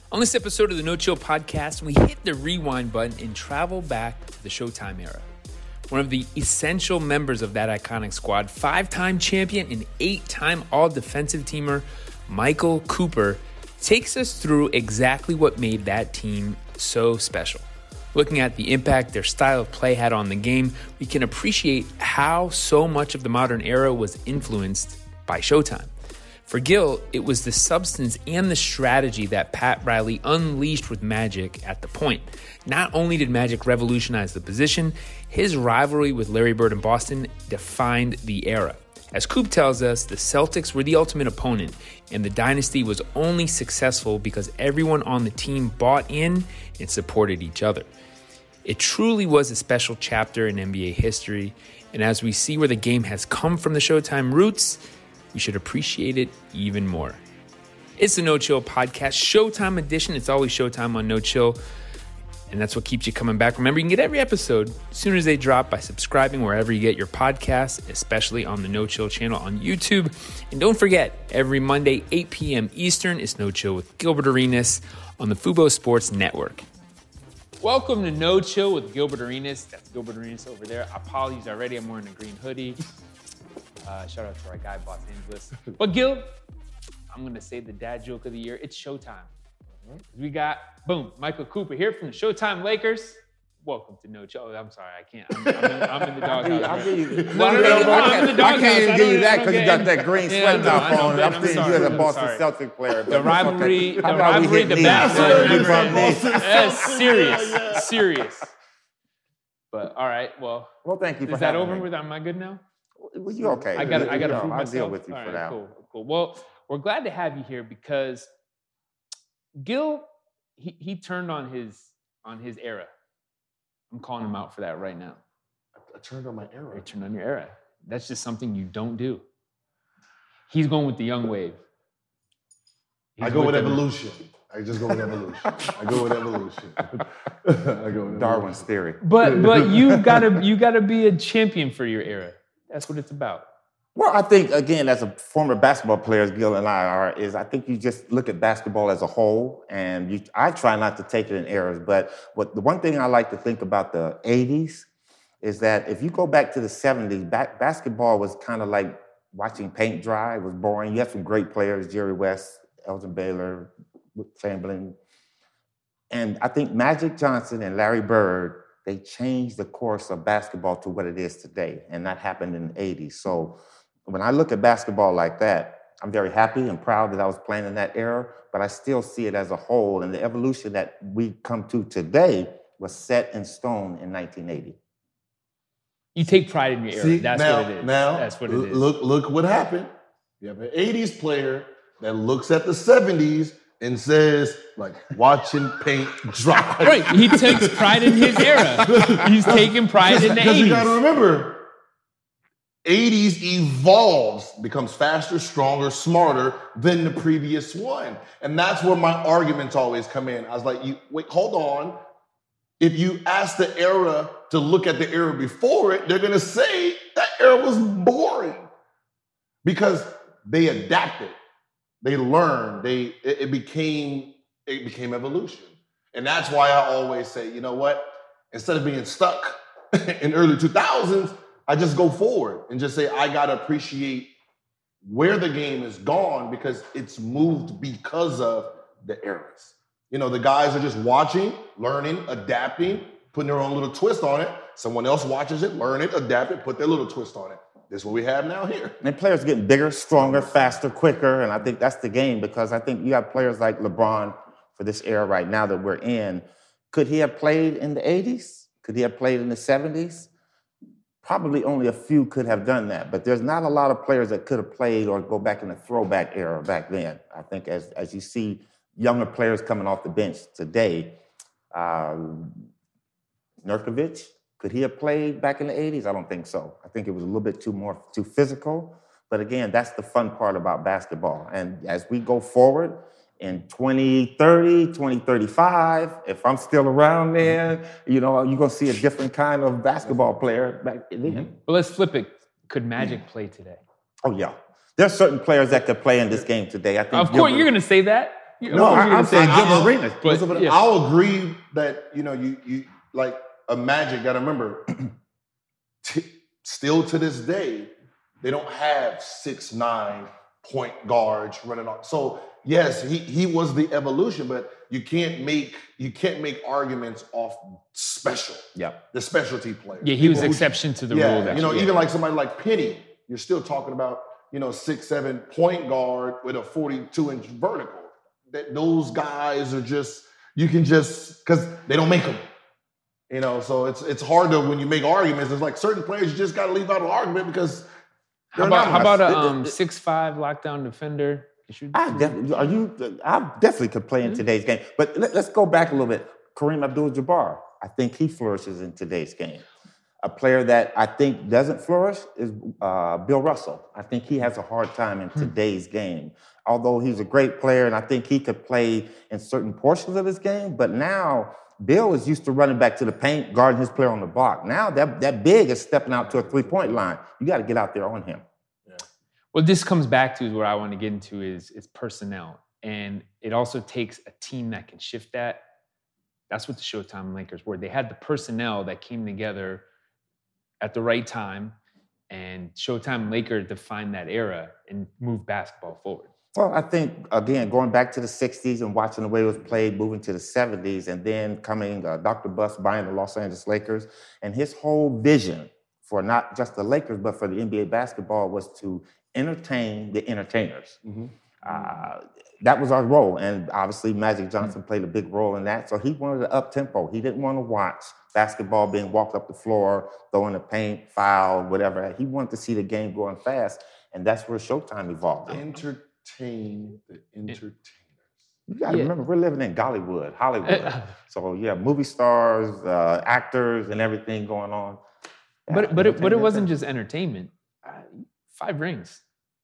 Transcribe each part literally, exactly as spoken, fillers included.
On this episode of the No Chill Podcast, we hit the rewind button and travel back to the Showtime era. One of the essential members of that iconic squad, five-time champion and eight-time all-defensive teamer, Michael Cooper, takes us through exactly what made that team so special. Looking at the impact their style of play had on the game, we can appreciate how so much of the modern era was influenced by Showtime. For Gil, it was the substance and the strategy that Pat Riley unleashed with Magic at the point. Not only did Magic revolutionize the position, his rivalry with Larry Bird in Boston defined the era. As Coop tells us, the Celtics were the ultimate opponent, and the dynasty was only successful because everyone on the team bought in and supported each other. It truly was a special chapter in N B A history, and as we see where the game has come from the Showtime roots, we should appreciate it even more. It's the No Chill Podcast, Showtime edition. It's always Showtime on No Chill, and that's what keeps you coming back. Remember, you can get every episode as soon as they drop by subscribing wherever you get your podcasts, especially on the No Chill channel on YouTube. And don't forget, every Monday, eight p.m. Eastern, it's No Chill with Gilbert Arenas on the Fubo Sports Network. Welcome to No Chill with Gilbert Arenas. That's Gilbert Arenas over there. Apologies already, I'm wearing a green hoodie. Uh, shout out to our guy, Los Angeles. But Gil, I'm going to say the dad joke of the year. It's Showtime. Mm-hmm. We got, boom, Michael Cooper here from the Showtime Lakers. Welcome to No Chill. Oh, I'm sorry, I can't. I'm, I'm, in, I'm in the doghouse. I'll give you, no, no, no, no, no, I'm in the doghouse. I can't even give you that because you got that green yeah, sweat no, top know, on. man, I'm, I'm seeing sorry, you as a I'm Boston sorry. Celtic player. The rivalry, okay. the rivalry, the back. That's serious, yeah, yeah. serious. But all right, well. Well, thank you for Is that having over me. with? Am I good now? Well, you're okay. I got. I got to you prove know, myself. I'll deal with you All for right, that. Cool, cool. Well, we're glad to have you here because Gil, he he turned on his on his era. I'm calling him out for that right now. I turned on my era. You turned on your era. That's just something you don't do. He's going with the young wave. He's I go with the- evolution. I just go with evolution. I go with evolution. I go with Darwin's evolution. theory. But but you gotta you gotta be a champion for your era. That's what it's about. Well, I think, again, as a former basketball player, as Gil and I are, is I think you just look at basketball as a whole, and you, I try not to take it in eras, but what the one thing I like to think about the eighties is that if you go back to the seventies, back, basketball was kind of like watching paint dry. It was boring. You had some great players, Jerry West, Elgin Baylor, Chamberlain. And I think Magic Johnson and Larry Bird, they changed the course of basketball to what it is today, and that happened in the eighties. So when I look at basketball like that, I'm very happy and proud that I was playing in that era, but I still see it as a whole, and the evolution that we come to today was set in stone in nineteen eighty. You take pride in your era. See, That's now, what it is. Now, That's what it is. Look, look what happened. You have an eighties player that looks at the seventies and says, like, watching paint dry. Right. He takes pride in his era. He's taking pride in the Because eighties. you got to remember, eighties evolves, becomes faster, stronger, smarter than the previous one. And that's where my arguments always come in. I was like, you wait, hold on. If you ask the era to look at the era before it, they're going to say that era was boring because they adapted, they learned, they it, it became it became evolution. And that's why I always say, you know what? Instead of being stuck in early two thousands, I just go forward and just say, I got to appreciate where the game is gone because it's moved because of the eras. You know, the guys are just watching, learning, adapting, putting their own little twist on it. Someone else watches it, learn it, adapt it, put their little twist on it. This is what we have now here. And players getting bigger, stronger, faster, quicker, and I think that's the game because I think you have players like LeBron for this era right now that we're in. Could he have played in the eighties? Could he have played in the seventies? Probably only a few could have done that, but there's not a lot of players that could have played or go back in the throwback era back then. I think as, as you see younger players coming off the bench today, uh, Nurkic, could he have played back in the eighties? I don't think so. I think it was a little bit too more too physical. But again, that's the fun part about basketball. And as we go forward in twenty thirty, twenty thirty-five, if I'm still around then, you know, you're going to see a different kind of basketball player back then. Mm-hmm. Well, let's flip it. Could Magic play today? Oh, yeah. There's certain players that could play in this game today. I think Of course, you're going to say that. You No, know, I, I'm saying give I'll- arenas. but- Listen, but yeah. I'll agree that, you know, you you like a Magic, gotta remember, t- still to this day, they don't have six nine point guards running on. So yes, he he was the evolution, but you can't make you can't make arguments off special, Yep. the specialty players. Yeah, he was People who- exception to the yeah, rule. That you know, yeah. even like somebody like Penny, you're still talking about, you know, six, seven point guard with a forty-two inch vertical. That those guys are just, you can just, because they don't make them. You know, so it's it's hard to, when you make arguments, it's like certain players you just got to leave out an argument because How they're about not- how about a It- it- um, it- six five lockdown defender? You should- I definitely, are you? I definitely could play in today's game. But let, let's go back a little bit. Kareem Abdul-Jabbar. I think he flourishes in today's game. A player that I think doesn't flourish is uh, Bill Russell. I think he has a hard time in today's game. Although he's a great player, and I think he could play in certain portions of his game, but now Bill is used to running back to the paint, guarding his player on the block. Now that, that big is stepping out to a three-point line. You got to get out there on him. What this comes back to is what I want to get into is, is personnel. And it also takes a team that can shift that. That's what the Showtime Lakers were. They had the personnel that came together at the right time, and Showtime Lakers defined that era and moved basketball forward. Well, I think, again, going back to the sixties and watching the way it was played, moving to the seventies, and then coming, uh, Doctor Buss buying the Los Angeles Lakers, and his whole vision for not just the Lakers, but for the N B A basketball was to entertain the entertainers. Mhm. Uh, that was our role, and obviously Magic Johnson played a big role in that, so he wanted the up-tempo. He didn't want to watch basketball being walked up the floor, throwing the paint, foul, whatever. He wanted to see the game going fast, and that's where Showtime evolved. Entertain the entertainers. You got to Yeah. remember, we're living in Gollywood, Hollywood. So yeah, movie stars, uh, actors, and everything going on. Yeah, But but it, but it entertainment. wasn't just entertainment. Uh, five rings.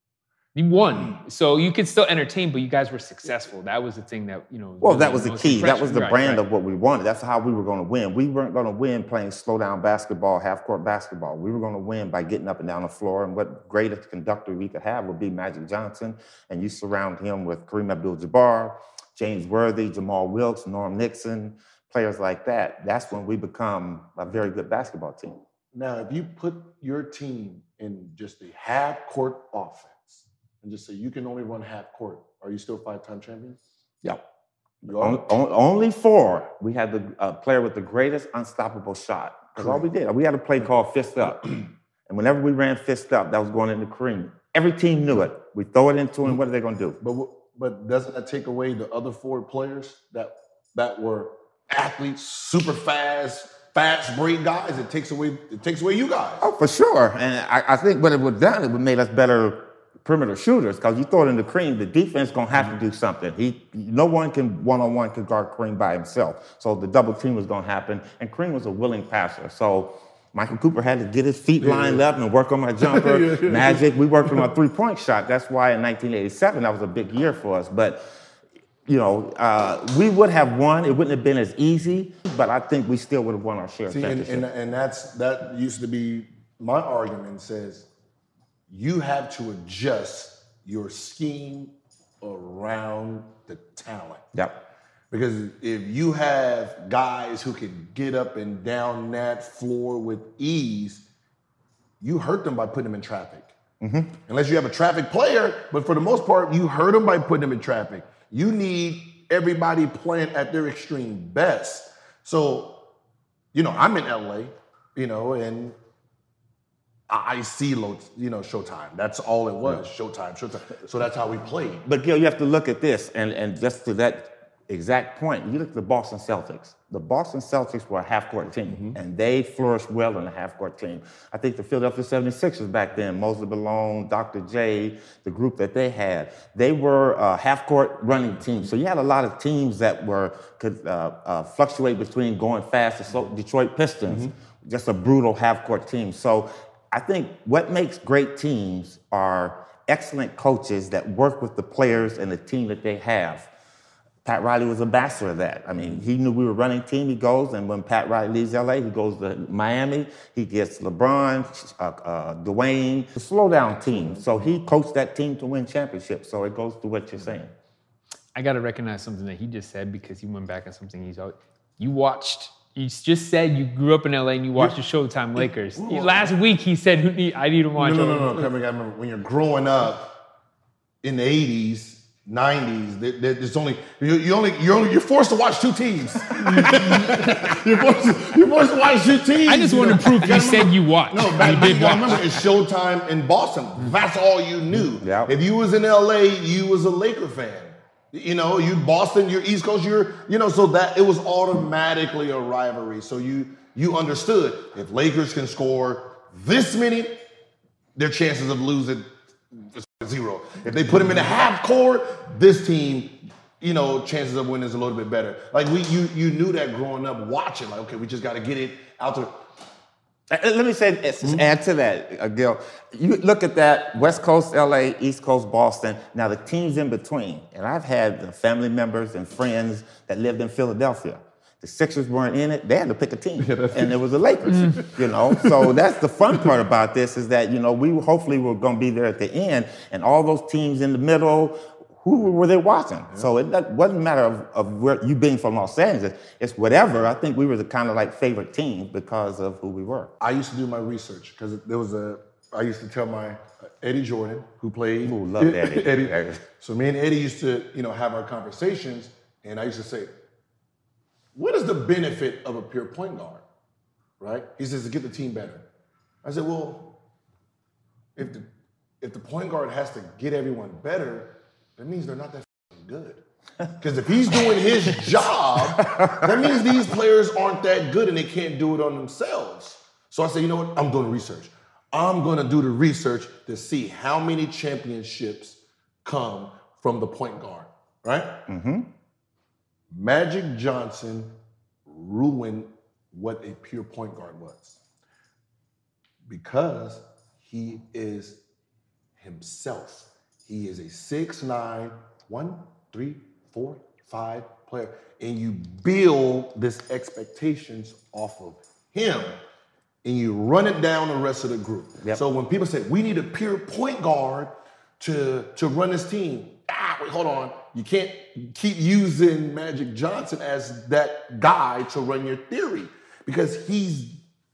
You won, so you could still entertain, but you guys were successful. That was the thing that you know. Well, really that was the most key. That impressed was me. the Right, brand right. of what we wanted. That's how we were going to win. We weren't going to win playing slow down basketball, half court basketball. We were going to win by getting up and down the floor. And what greatest conductor we could have would be Magic Johnson. And you surround him with Kareem Abdul-Jabbar, James Worthy, Jamal Wilkes, Norm Nixon, players like that. That's when we become a very good basketball team. Now, if you put your team in just a half court offense and just say you can only run half court, are you still five-time champions? Yeah. You are? On- on- only four. We had the uh, player with the greatest unstoppable shot. That's all we did. We had a play called Fist Up. And whenever we ran Fist Up, that was going into Kareem. Every team knew it. We throw it into him. What are they going to do? But w- but doesn't that take away the other four players that that were athletes, super fast, fast break guys? It takes away it takes away you guys. Oh, for sure. And I, I think what it would have done, it would have made us better perimeter shooters, because you throw it into Kareem, the defense going to have to do something. He, no one can one-on-one can guard Kareem by himself. So the double team was going to happen. And Kareem was a willing passer. So Michael Cooper had to get his feet lined up and work on my jumper. Yeah, yeah. Magic, we worked on our three-point shot. That's why in nineteen eighty-seven, that was a big year for us. But, you know, uh, we would have won. It wouldn't have been as easy, but I think we still would have won our share of See, and, championship. and and that's that used to be my argument. Says you have to adjust your scheme around the talent. Yep. Because if you have guys who can get up and down that floor with ease, you hurt them by putting them in traffic. Mm-hmm. Unless you have a traffic player, but for the most part, you hurt them by putting them in traffic. You need everybody playing at their extreme best. So, you know, I'm in L A, you know, and I see, lo- you know, Showtime. That's all it was, Showtime, Showtime. So that's how we played. But Gil, you have to look at this, and, and just to that exact point, you look at the Boston Celtics. The Boston Celtics were a half-court team, Mm-hmm. and they flourished well in a half-court team. I think the Philadelphia seventy-sixers back then, Mosley Malone, Doctor J, the group that they had, they were a half-court running team. So you had a lot of teams that were could uh, uh, fluctuate between going fast. The so- Detroit Pistons, Mm-hmm. just a brutal half-court team. So I think what makes great teams are excellent coaches that work with the players and the team that they have. Pat Riley was a master of that. I mean, he knew we were running team. He goes, and when Pat Riley leaves L A, he goes to Miami. He gets LeBron, uh, uh, Dwayne, the slow down team. So he coached that team to win championships. So it goes to what you're saying. I got to recognize something that he just said because he went back on something he's always... You watched... You just said you grew up in L A and you watched the Showtime Lakers. He, last week he said, I need to watch... No, no, no, no. no. I remember when you're growing up in the eighties, nineties, there, there's only... You, you only you're, only... you're forced to watch two teams. you're, forced to, you're forced to watch two teams. I just want to prove you, you said you watched. No, back, you did watch. Remember, it's Showtime in Boston. That's all you knew. Yep. If you was in L A, you was a Laker fan. You know, you Boston, you're East Coast, you're, you know, so that it was automatically a rivalry. So you you understood if Lakers can score this many, their chances of losing is zero. If they put them in the half court, this team, you know, chances of winning is a little bit better. Like we you you knew that growing up watching, like, okay, we just got to get it out to. Let me say, mm-hmm. add to that, uh, Gil. You look at that, West Coast L A, East Coast Boston, now the teams in between. And I've had family members and friends that lived in Philadelphia. The Sixers weren't in it, they had to pick a team. Yeah, and it was the Lakers, mm. you know. So that's the fun part about this is that, you know, we hopefully were going to be there at the end, and all those teams in the middle, who were they watching? Yeah. So it wasn't a matter of, of where you being from Los Angeles. It's whatever. I think we were the kind of like favorite team because of who we were. I used to do my research because there was a, I used to tell my uh, Eddie Jordan, who played. Ooh, love Eddie. Eddie. So me and Eddie used to, you know, have our conversations, and I used to say, what is the benefit of a pure point guard, right? He says to get the team better. I said, well, if the, if the point guard has to get everyone better, that means they're not that good. Because if he's doing his job, that means these players aren't that good and they can't do it on themselves. So I said, you know what? I'm doing research. I'm going to do the research to see how many championships come from the point guard, right? Mm-hmm. Magic Johnson ruined what a pure point guard was because he is himself. He is a six nine, one, three, four, five player. And you build this expectations off of him and you run it down the rest of the group. Yep. So when people say, we need a pure point guard to, to run this team, ah, wait, hold on. You can't keep using Magic Johnson as that guy to run your theory because he's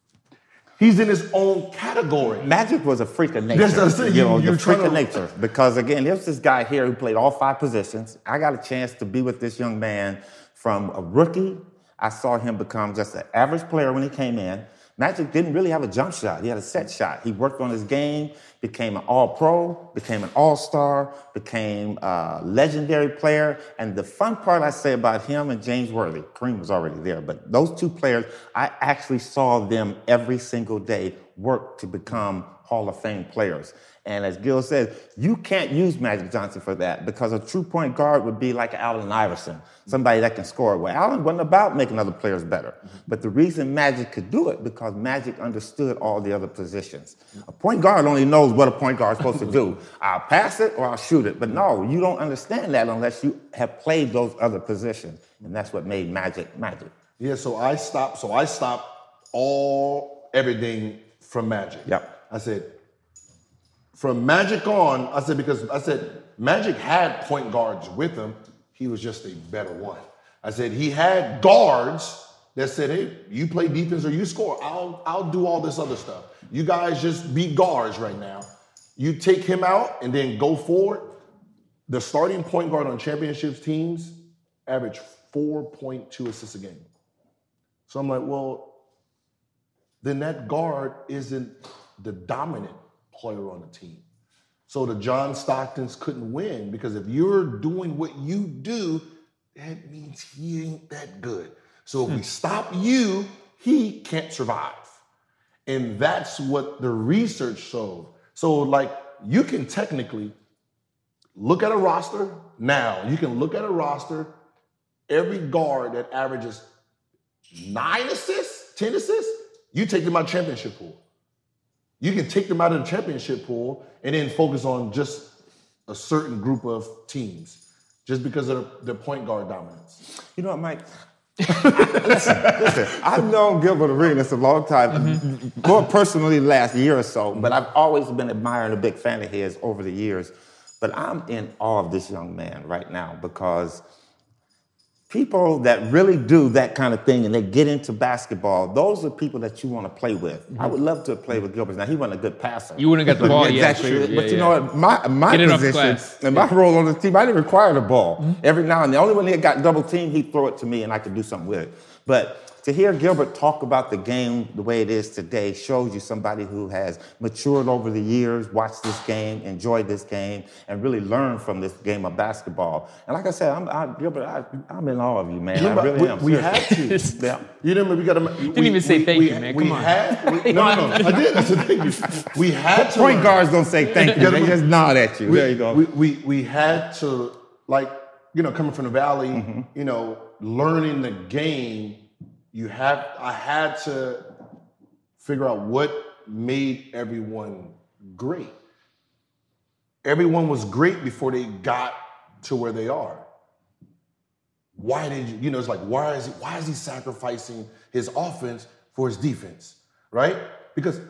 He's in his own category. Magic was a freak of nature. That's what I'm saying. You know, you, the freak to... of nature. Because again, there's this guy here who played all five positions. I got a chance to be with this young man from a rookie. I saw him become just an average player when he came in. Magic didn't really have a jump shot. He had a set shot. He worked on his game, became an all-pro, became an all-star, became a legendary player. And the fun part I say about him and James Worthy, Kareem was already there, but those two players, I actually saw them every single day work to become Hall of Fame players. And as Gil said, you can't use Magic Johnson for that because a true point guard would be like Allen Iverson, somebody that can score. Well, Allen wasn't about making other players better. But the reason Magic could do it because Magic understood all the other positions. A point guard only knows what a point guard is supposed to do. I'll pass it or I'll shoot it. But no, you don't understand that unless you have played those other positions. And that's what made Magic Magic. Yeah, so I stopped, so I stopped all, everything from Magic. Yep. I said, from Magic on, I said, because I said, Magic had point guards with him. He was just a better one. I said, he had guards that said, hey, you play defense or you score. I'll, I'll do all this other stuff. You guys just be guards right now. You take him out and then go forward. The starting point guard on championships teams average four point two assists a game. So I'm like, well, then that guard isn't the dominant player on the team. So the John Stocktons couldn't win because if you're doing what you do, that means he ain't that good. So if we stop you, he can't survive. And that's what the research showed. So like you can technically look at a roster now. You can look at a roster, every guard that averages nine assists, ten assists, you take them out of championship pool. You can take them out of the championship pool and then focus on just a certain group of teams just because of the point guard dominance. You know what, Mike? listen, listen, I've known Gilbert Arenas a long time, mm-hmm. more personally the last year or so, but I've always been admiring a big fan of his over the years. But I'm in awe of this young man right now because people that really do that kind of thing and they get into basketball, those are people that you want to play with. Mm-hmm. I would love to play with Gilbert. Now, he wasn't a good passer. You wouldn't have got the ball, yeah. That's sure. true. Yeah, but you yeah. know what? My, my position and my role on the team, I didn't require the ball. Mm-hmm. Every now and then. Only when he got double teamed, he'd throw it to me and I could do something with it. But to hear Gilbert talk about the game the way it is today shows you somebody who has matured over the years, watched this game, enjoyed this game, and really learned from this game of basketball. And like I said, I'm, I, Gilbert, I, I'm in awe of you, man. Remember, I really we, am. We had to. Yeah. You remember we got to. Didn't we, even say we, thank we, you, man. We Come on. had. We, no, no, no. I did. I said thank you. We had to. Point learn. guards don't say thank you. They just nod at you. We, there you go. We, we we had to, like, you know, coming from the Valley, mm-hmm. you know, learning the game. You have, I had to figure out what made everyone great. Everyone was great before they got to where they are. Why did you, you know, it's like, why is he, why is he sacrificing his offense for his defense, right? Because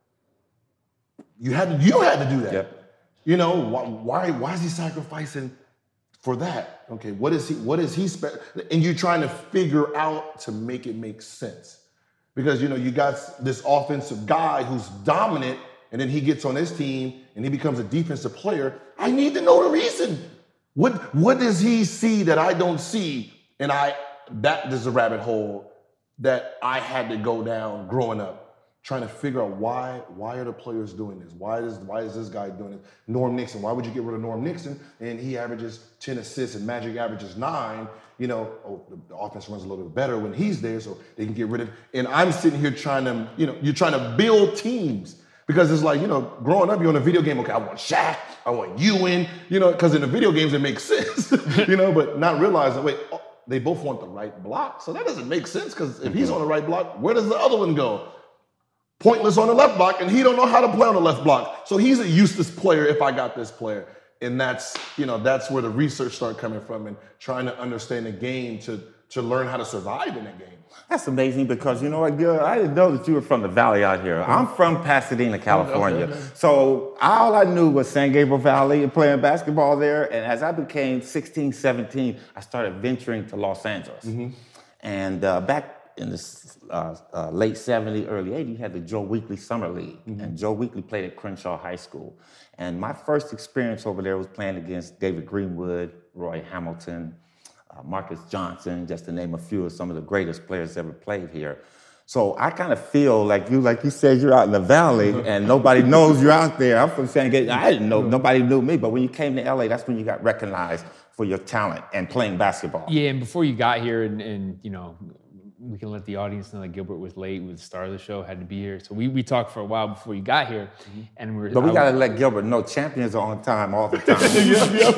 you had to, you had to do that. Yep. You know, why, why, why is he sacrificing for that? Okay, what is he, what is he, spe- and you're trying to figure out to make it make sense. Because, you know, you got this offensive guy who's dominant, and then he gets on his team, and he becomes a defensive player. I need to know the reason. What, what does he see that I don't see? And I, that is a rabbit hole that I had to go down growing up. Trying to figure out why why are the players doing this? Why is why is this guy doing it? Norm Nixon, why would you get rid of Norm Nixon? And he averages ten assists and Magic averages nine. You know, oh, the offense runs a little bit better when he's there, so they can get rid of. And I'm sitting here trying to, you know, you're trying to build teams because it's like, you know, growing up, you're on a video game. Okay, I want Shaq, I want Ewing, you know, because in the video games it makes sense, you know, but not realizing, wait, oh, they both want the right block, so that doesn't make sense because if he's on the right block, where does the other one go? Pointless on the left block, and he don't know how to play on the left block. So he's a useless player if I got this player. And that's, you know, that's where the research started coming from and trying to understand the game to, to learn how to survive in the game. That's amazing because, you know what, Gil, I didn't know that you were from the Valley out here. I'm from Pasadena, California. Okay, okay. So all I knew was San Gabriel Valley and playing basketball there. And as I became sixteen, seventeen, I started venturing to Los Angeles. Mm-hmm. And uh, back in the uh, uh, late seventies, early eighties, you had the Joe Weekly Summer League. Mm-hmm. And Joe Weekly played at Crenshaw High School. And my first experience over there was playing against David Greenwood, Roy Hamilton, uh, Marcus Johnson, just to name a few of some of the greatest players ever played here. So I kind of feel like you, like you said, you're out in the Valley and nobody knows you're out there. I'm from San Gabriel. I didn't know, nobody knew me. But when you came to L A, that's when you got recognized for your talent and playing basketball. Yeah, and before you got here, and, and you know, we can let the audience know that Gilbert was late, was the star of the show, had to be here. So we, we talked for a while before you got here. Mm-hmm. And we were, But we I, got to let Gilbert know champions are on time all the time. yep, yep,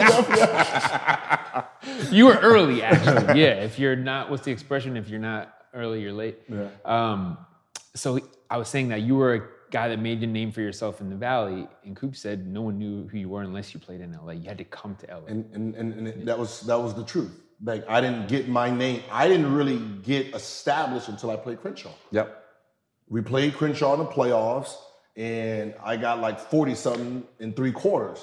yep, yep. You were early, actually. Yeah, if you're not, what's the expression? If you're not early, you're late. Yeah. Um, so I was saying that you were a guy that made your name for yourself in the Valley, and Coop said no one knew who you were unless you played in L A. You had to come to L A. And, and, and, and it, that was that was the truth. Like, I didn't get my name. I didn't really get established until I played Crenshaw. Yep. We played Crenshaw in the playoffs, and I got like forty-something in three quarters.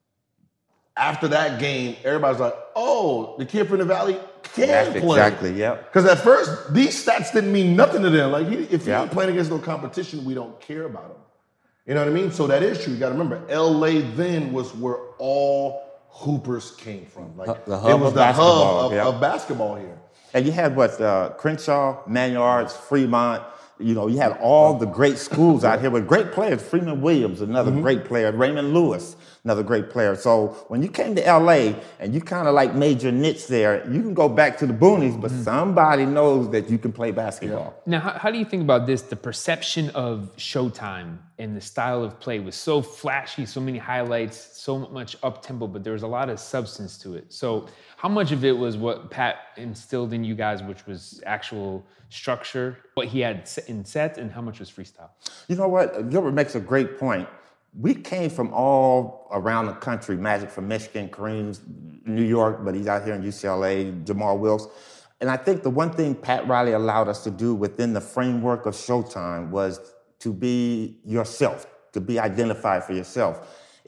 After that game, everybody's like, oh, the kid from the Valley can That's play. Exactly, yeah. Because at first, these stats didn't mean nothing to them. Like, if he yep. ain't playing against no competition, we don't care about him. You know what I mean? So that is true. You got to remember, L A then was where all hoopers came from. Like, the hub it was of the basketball, hub of, yeah. of basketball here. And you had what, uh, Crenshaw, Maynards, Fremont. You know, you had all the great schools out here with great players. Freeman Williams, another mm-hmm. great player. Raymond Lewis, another great player. So when you came to L A and you kind of like made your niche there, you can go back to the boonies, but mm-hmm. somebody knows that you can play basketball. Yeah. Now, how, how do you think about this? The perception of Showtime and the style of play was so flashy, so many highlights, so much up-tempo, but there was a lot of substance to it. So how much of it was what Pat instilled in you guys, which was actual structure, what he had in sets, and how much was freestyle? You know what? Gilbert makes a great point. We came from all around the country. Magic from Michigan, Kareem's New York, but he's out here in U C L A, Jamal Wilkes. And I think the one thing Pat Riley allowed us to do within the framework of Showtime was to be yourself, to be identified for yourself.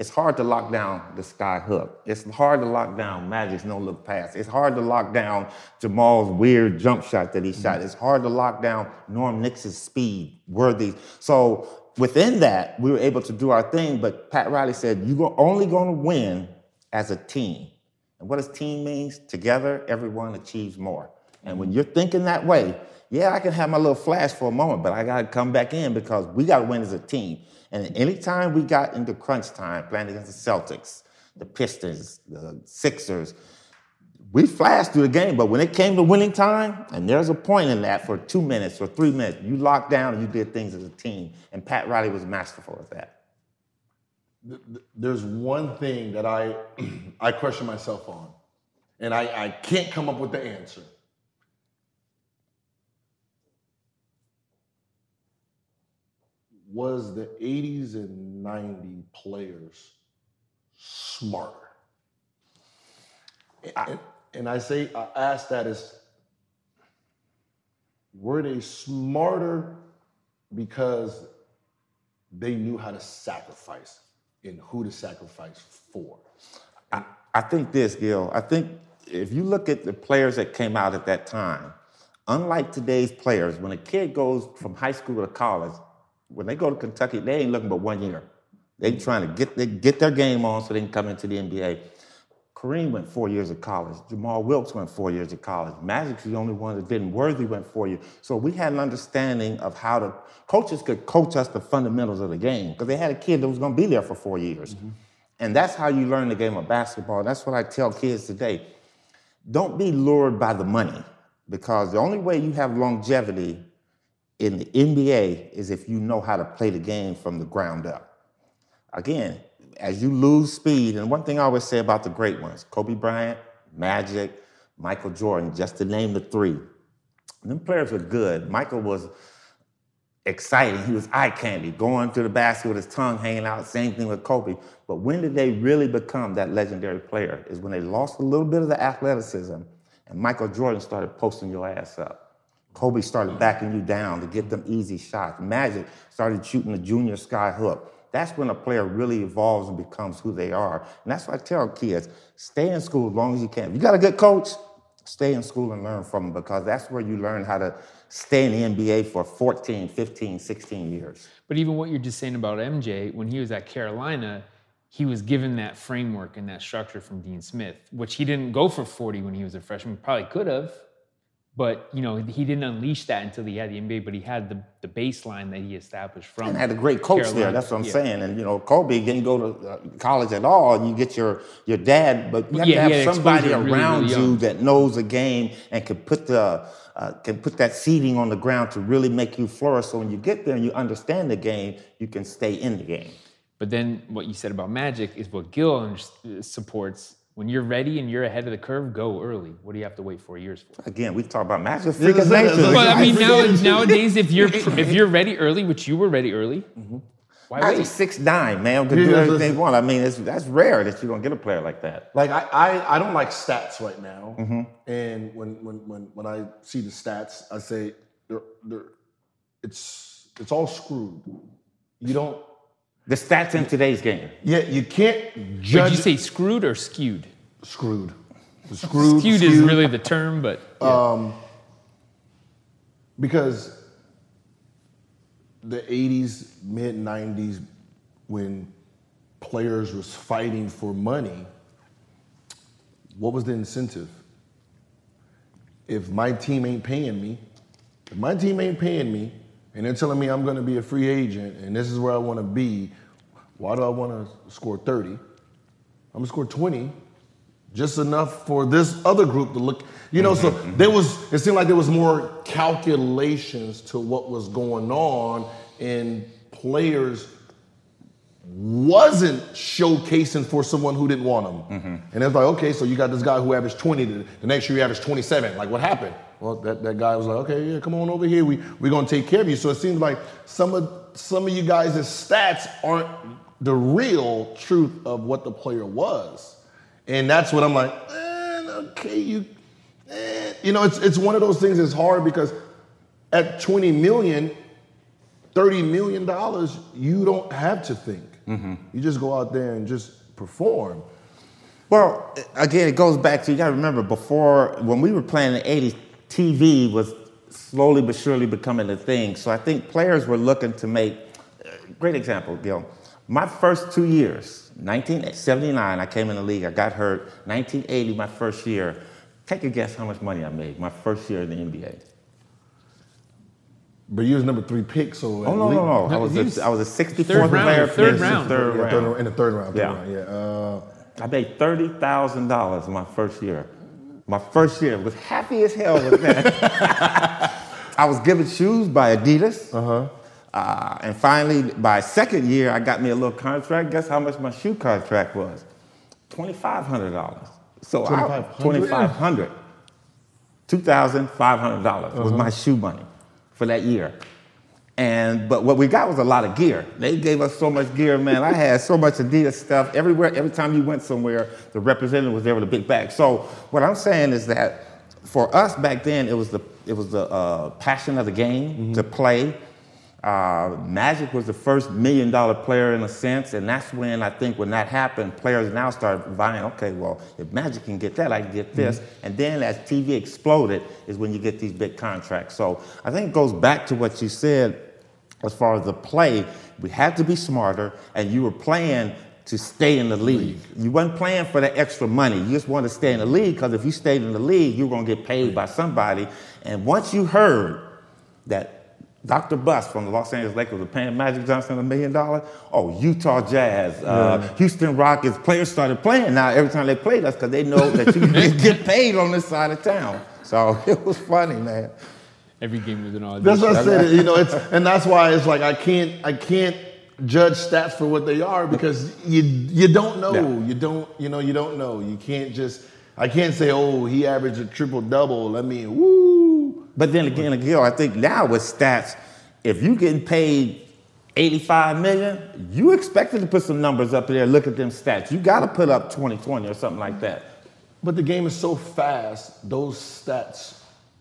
It's hard to lock down the sky hook. It's hard to lock down Magic's no-look pass. It's hard to lock down Jamal's weird jump shot that he mm-hmm. shot. It's hard to lock down Norm Nix's speed, Worthy. So within that, we were able to do our thing, but Pat Riley said, you're only going to win as a team. And what does team mean? Together, everyone achieves more. And when you're thinking that way, yeah, I can have my little flash for a moment, but I got to come back in because we got to win as a team. And anytime we got into crunch time, playing against the Celtics, the Pistons, the Sixers, we flashed through the game. But when it came to winning time, and there's a point in that for two minutes or three minutes, you locked down and you did things as a team. And Pat Riley was masterful at that. There's one thing that I I question myself on, and I, I can't come up with the answer. Was the eighties and nineties players smarter? I, and, and I say, I ask that as, were they smarter because they knew how to sacrifice and who to sacrifice for? I, I think this, Gil, I think if you look at the players that came out at that time, unlike today's players, when a kid goes from high school to college, when they go to Kentucky, they ain't looking but one year. They trying to get, they get their game on so they can come into the N B A. Kareem went four years of college. Jamal Wilkes went four years of college. Magic's the only one that didn't. Worthy went four years. So we had an understanding of how to, coaches could coach us the fundamentals of the game because they had a kid that was going to be there for four years. Mm-hmm. And that's how you learn the game of basketball. That's what I tell kids today. Don't be lured by the money because the only way you have longevity in the N B A is if you know how to play the game from the ground up. Again, as you lose speed, and one thing I always say about the great ones, Kobe Bryant, Magic, Michael Jordan, just to name the three, them players were good. Michael was exciting. He was eye candy, going to the basket with his tongue hanging out, same thing with Kobe. But when did they really become that legendary player? Is when they lost a little bit of the athleticism, and Michael Jordan started posting your ass up. Kobe started backing you down to get them easy shots. Magic started shooting the junior sky hook. That's when a player really evolves and becomes who they are. And that's why I tell kids, stay in school as long as you can. If you got a good coach, stay in school and learn from them because that's where you learn how to stay in the N B A for fourteen, fifteen, sixteen years. But even what you're just saying about M J, when he was at Carolina, he was given that framework and that structure from Dean Smith, which he didn't go for forty when he was a freshman. Probably could have. But, you know, he didn't unleash that until he had the N B A, but he had the, the baseline that he established from And had a great coach Carolina. there, that's what I'm yeah. saying. And, you know, Kobe didn't go to uh, college at all, and you get your, your dad, but you have yeah, to have somebody really, around really you that knows the game and can put the uh, can put that seeding on the ground to really make you flourish. So when you get there and you understand the game, you can stay in the game. But then what you said about Magic is what Gil supports. When you're ready and you're ahead of the curve, go early. What do you have to wait four years for? Again, we talk about Magic freak of nature. Well, I mean, now, nowadays, if you're if you're ready early, which you were ready early, mm-hmm. why Magic wait? six nine, man, can do everything you want. I mean, it's, that's rare that you're gonna get a player like that. Like I, I, I don't like stats right now, mm-hmm. and when when when when I see the stats, I say they're, they're, it's it's all screwed. You don't. The stats in today's game. Yeah, you can't judge. Did you say screwed or skewed? Screwed. Screwed. Skewed, skewed is really the term, but yeah. um, because the eighties, mid nineties, when players was fighting for money, what was the incentive? If my team ain't paying me, if my team ain't paying me, and they're telling me I'm going to be a free agent and this is where I want to be, why do I want to score thirty? I'm going to score twenty, just enough for this other group to look. You know, mm-hmm. so there was, it seemed like there was more calculations to what was going on, and players wasn't showcasing for someone who didn't want them. Mm-hmm. And it's like, okay, so you got this guy who averaged twenty, the next year he averaged twenty-seven. Like, what happened? Well, that, that guy was like, okay, yeah, come on over here. We, we're going to take care of you. So it seems like some of some of you guys' stats aren't the real truth of what the player was. And that's what I'm like, eh, okay, you, eh. You know, it's it's one of those things that's hard because at twenty million, thirty million dollars, you don't have to think. Mm-hmm. You just go out there and just perform. Well, again, it goes back to, you got to remember, before, when we were playing in the eighties, T V was slowly but surely becoming a thing. So I think players were looking to make, uh, great example, Gil. My first two years, nineteen seventy-nine, I came in the league, I got hurt. nineteen eighty, my first year. Take a guess how much money I made my first year in the N B A. But you was number three pick, so... Oh, no, no, no. I was a, I was a sixty-fourth player. Third round. Third yeah, round. Third, in the third round. Third yeah. Round, yeah. Uh, I made thirty thousand dollars my first year. My first year. Was happy as hell with that. I was given shoes by Adidas. Uh-huh. Uh, and finally, by second year, I got me a little contract. Guess how much my shoe contract was? twenty-five hundred dollars. So twenty-five hundred dollars. two thousand five hundred dollars uh-huh. was my shoe money for that year. And but what we got was a lot of gear. They gave us so much gear, man. I had so much Adidas stuff everywhere. Every time you went somewhere, the representative was there with a big bag. So what I'm saying is that for us back then, it was the it was the uh, passion of the game mm-hmm. to play. Uh, Magic was the first million dollar player in a sense, and that's when I think when that happened, players now start vying, okay, well, if Magic can get that, I can get this. Mm-hmm. And then as T V exploded is when you get these big contracts. So I think it goes back to what you said as far as the play. We had to be smarter, and you were playing to stay in the league. You wasn't playing for the extra money. You just wanted to stay in the league, because if you stayed in the league, you were going to get paid by somebody. And once you heard that Doctor Buss from the Los Angeles Lakers was paying Magic Johnson a million dollars, oh, Utah Jazz, uh, yeah. Houston Rockets, players started playing now every time they played us, because they know that you can get paid on this side of town. So it was funny, man. Every game was an audition. That's what I said. You know, it's and that's why it's like I can't I can't judge stats for what they are, because you you don't know. Yeah. You don't you know you don't know. You can't just I can't say, oh, he averaged a triple double. I mean, woo. But then again, again, I think now with stats, if you getting paid eighty-five million dollars, you expected to put some numbers up there. Look at them stats. You got to put up twenty twenty or something like that. But the game is so fast; those stats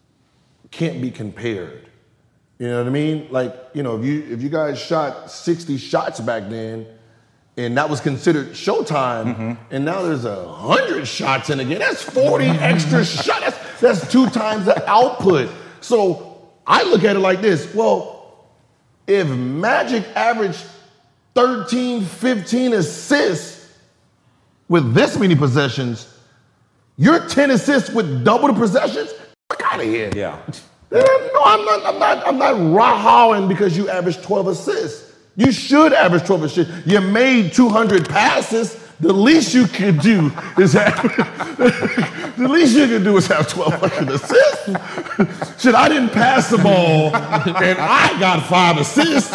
can't be compared. You know what I mean? Like, you know, if you if you guys shot sixty shots back then, and that was considered showtime, mm-hmm. and now there's a hundred shots in a game, that's forty extra shots. That's, that's two times the output. So I look at it like this. Well, if Magic averaged thirteen, fifteen assists with this many possessions, you're ten assists with double the possessions? Fuck out of here. Yeah. No, I'm not, I'm not, I'm not rah-hawing because you averaged twelve assists. You should average twelve assists. You made two hundred passes. The least you could do is have, the least you could do is have twelve hundred assists. Shit, I didn't pass the ball and I got five assists.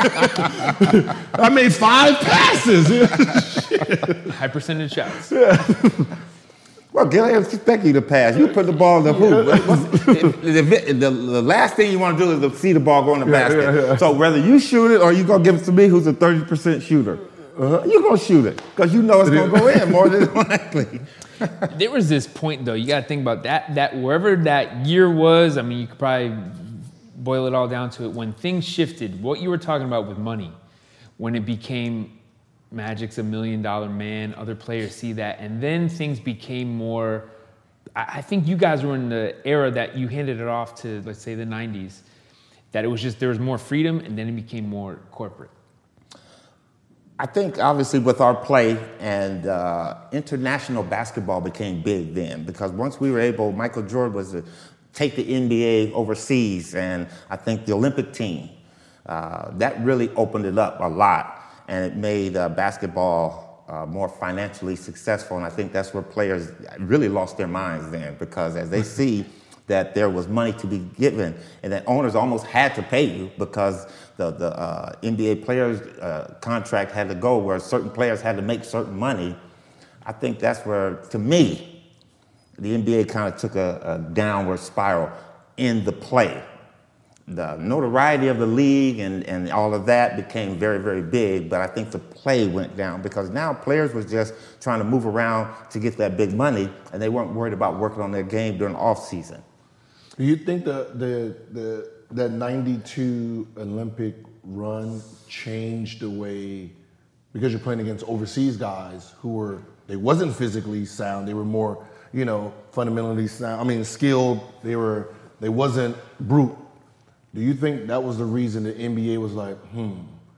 I made five passes. High percentage shots. Yeah. Well, Gil, I expect you to pass. You put the ball in the hoop. the, the, the, the last thing you want to do is to see the ball go in the basket. Yeah, yeah, yeah. So whether you shoot it or you going to give it to me, who's a thirty percent shooter, uh-huh. you're going to shoot it because you know it's going to go in more than likely. There was this point, though. You got to think about that, that wherever that year was, I mean, you could probably boil it all down to it. When things shifted, what you were talking about with money, when it became Magic's a million dollar man, other players see that, and then things became more, I think you guys were in the era that you handed it off to, let's say, the nineties, that it was just, there was more freedom, and then it became more corporate. I think, obviously, with our play, and uh, international basketball became big then, because once we were able, Michael Jordan was to take the N B A overseas, and I think the Olympic team, uh, that really opened it up a lot. And it made uh, basketball uh, more financially successful. And I think that's where players really lost their minds then, because as they see that there was money to be given and that owners almost had to pay you because the, the uh, N B A players' uh, contract had to go where certain players had to make certain money, I think that's where, to me, the N B A kind of took a, a downward spiral in the play. The notoriety of the league and, and all of that became very, very big, but I think the play went down because now players was just trying to move around to get that big money, and they weren't worried about working on their game during the off season. Do you think the the the that ninety-two Olympic run changed the way, because you're playing against overseas guys who were, they wasn't physically sound, they were more, you know, fundamentally sound, I mean skilled, they were, they wasn't brute. Do you think that was the reason the N B A was like, hmm,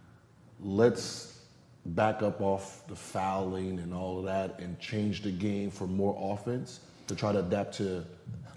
let's back up off the fouling and all of that and change the game for more offense to try to adapt to?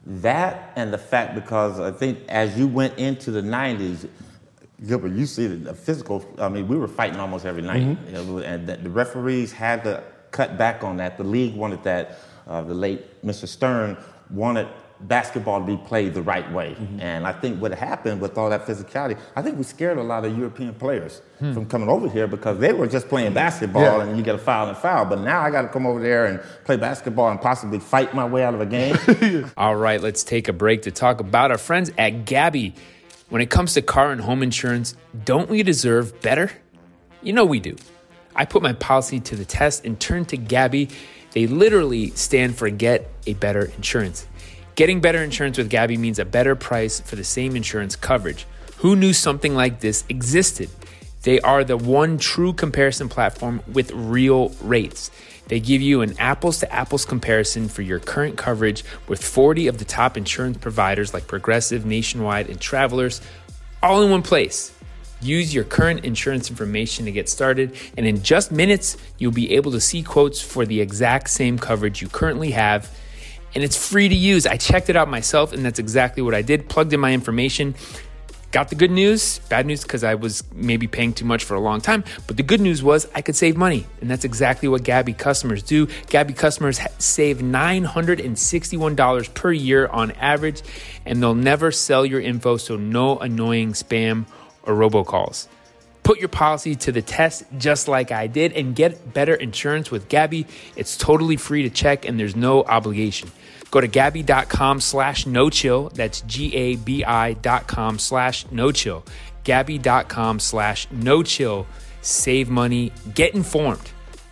That and the fact, because I think as you went into the nineties, Gilbert, you see the physical, I mean, we were fighting almost every night. Mm-hmm. And the referees had to cut back on that. The league wanted that. Uh, the late Mister Stern wanted basketball to be played the right way. Mm-hmm. And I think what happened with all that physicality, I think we scared a lot of European players hmm. from coming over here because they were just playing basketball yeah. and you get a foul and foul. But now I got to come over there and play basketball and possibly fight my way out of a game. All right, let's take a break to talk about our friends at Gabi. When it comes to car and home insurance, don't we deserve better? You know we do. I put my policy to the test and turned to Gabi. They literally stand for Get a Better Insurance. Getting better insurance with Gabi means a better price for the same insurance coverage. Who knew something like this existed? They are the one true comparison platform with real rates. They give you an apples-to-apples comparison for your current coverage with forty of the top insurance providers like Progressive, Nationwide, and Travelers, all in one place. Use your current insurance information to get started, and in just minutes, you'll be able to see quotes for the exact same coverage you currently have. And it's free to use. I checked it out myself, and that's exactly what I did. Plugged in my information. Got the good news. Bad news because I was maybe paying too much for a long time. But the good news was I could save money. And that's exactly what Gabi customers do. Gabi customers ha- save nine hundred sixty-one dollars per year on average. And they'll never sell your info, so no annoying spam or robocalls. Put your policy to the test just like I did and get better insurance with Gabi. It's totally free to check and there's no obligation. Go to Gabi.com slash no chill. That's G-A-B-I dot com slash no chill. Gabi.com slash no chill. Save money. Get informed.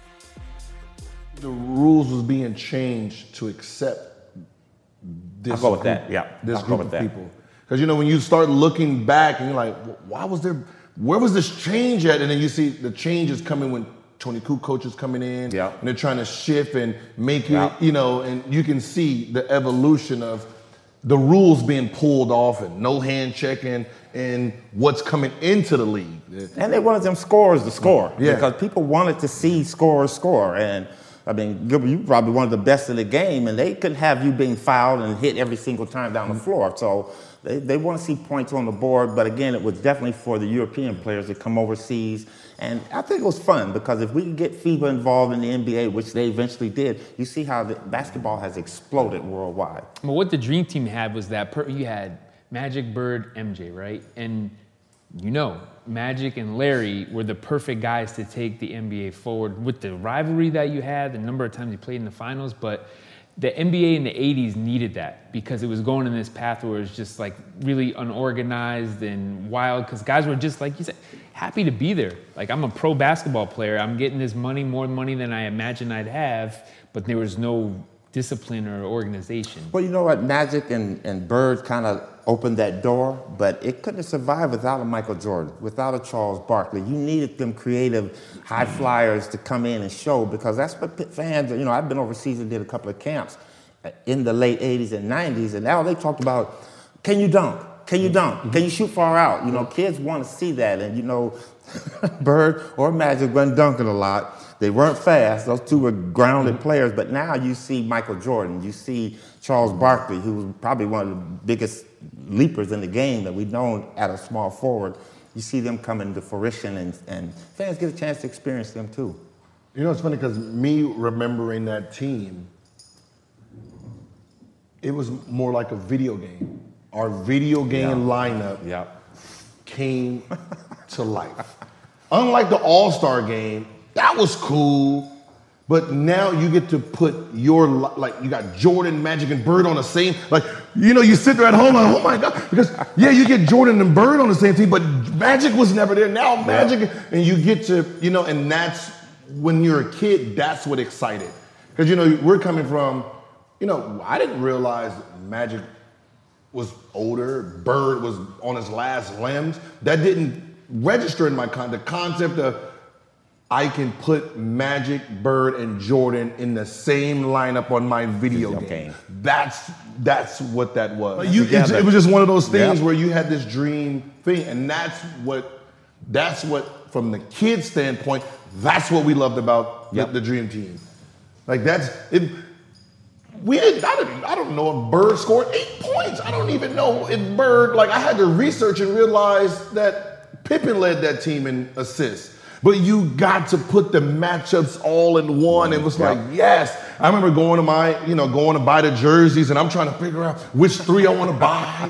The rules was being changed to accept this I'll go with group, that. Yeah, this I'll group go with of that. people. Because, you know, when you start looking back and you're like, why was there, where was this change at? And then you see the change is coming when Tony Kukoc is coming in, yeah. and they're trying to shift and make yeah. it, you know, and you can see the evolution of the rules being pulled off and no hand checking and what's coming into the league. And they wanted them scorers to score yeah. because people wanted to see scorers score. And I mean, you probably one of the best in the game, and they couldn't have you being fouled and hit every single time down the floor. So they, they want to see points on the board. But again, it was definitely for the European players to come overseas. And I think it was fun because if we can get FIBA involved in the N B A, which they eventually did, you see how the basketball has exploded worldwide. Well, what the Dream Team had was that per- you had Magic, Bird, M J, right? And you know, Magic and Larry were the perfect guys to take the N B A forward with the rivalry that you had, the number of times you played in the finals. But the N B A in the eighties needed that because it was going in this path where it was just like really unorganized and wild because guys were just, like you said, happy to be there. Like, I'm a pro basketball player. I'm getting this money, more money than I imagined I'd have, but there was no discipline or organization. Well, you know what? Magic and, and Bird kind of opened that door, but it couldn't have survived without a Michael Jordan, without a Charles Barkley. You needed them creative high flyers to come in and show because that's what fans, you know, I've been overseas and did a couple of camps in the late eighties and nineties, and now they talked about, can you dunk? Can you dunk? Can you shoot far out? You know, kids want to see that. And, you know, Bird or Magic wasn't dunking a lot. They weren't fast. Those two were grounded players. But now you see Michael Jordan. You see Charles Barkley, who was probably one of the biggest leapers in the game that we've known at a small forward. You see them coming to fruition, and, and fans get a chance to experience them too. You know, it's funny because me remembering that team, it was more like a video game. Our video game yeah. lineup yeah. came to life. Unlike the All-Star game, that was cool, but now you get to put your, like, you got Jordan, Magic, and Bird on the same, like, you know, you sit there at home like, oh my God, because, yeah, you get Jordan and Bird on the same team, but Magic was never there. Now Magic, yeah. and you get to, you know, and that's, when you're a kid, that's what excited. Because, you know, we're coming from, you know, I didn't realize Magic was older. Bird was on his last limbs. That didn't register in my con. The concept of I can put Magic, Bird, and Jordan in the same lineup on my video Okay. game. That's that's what that was. Like you, it, Together. it was just one of those things Yep. where you had this dream thing, and that's what that's what from the kid's standpoint, that's what we loved about Yep. the, the Dream Team. Like that's it. We didn't. I didn't. I don't know if Bird scored eight points. I don't even know if Bird. Like I had to research and realize that Pippen led that team in assists. But you got to put the matchups all in one. It was like, yes. I remember going to my, you know, going to buy the jerseys, and I'm trying to figure out which three I want to buy.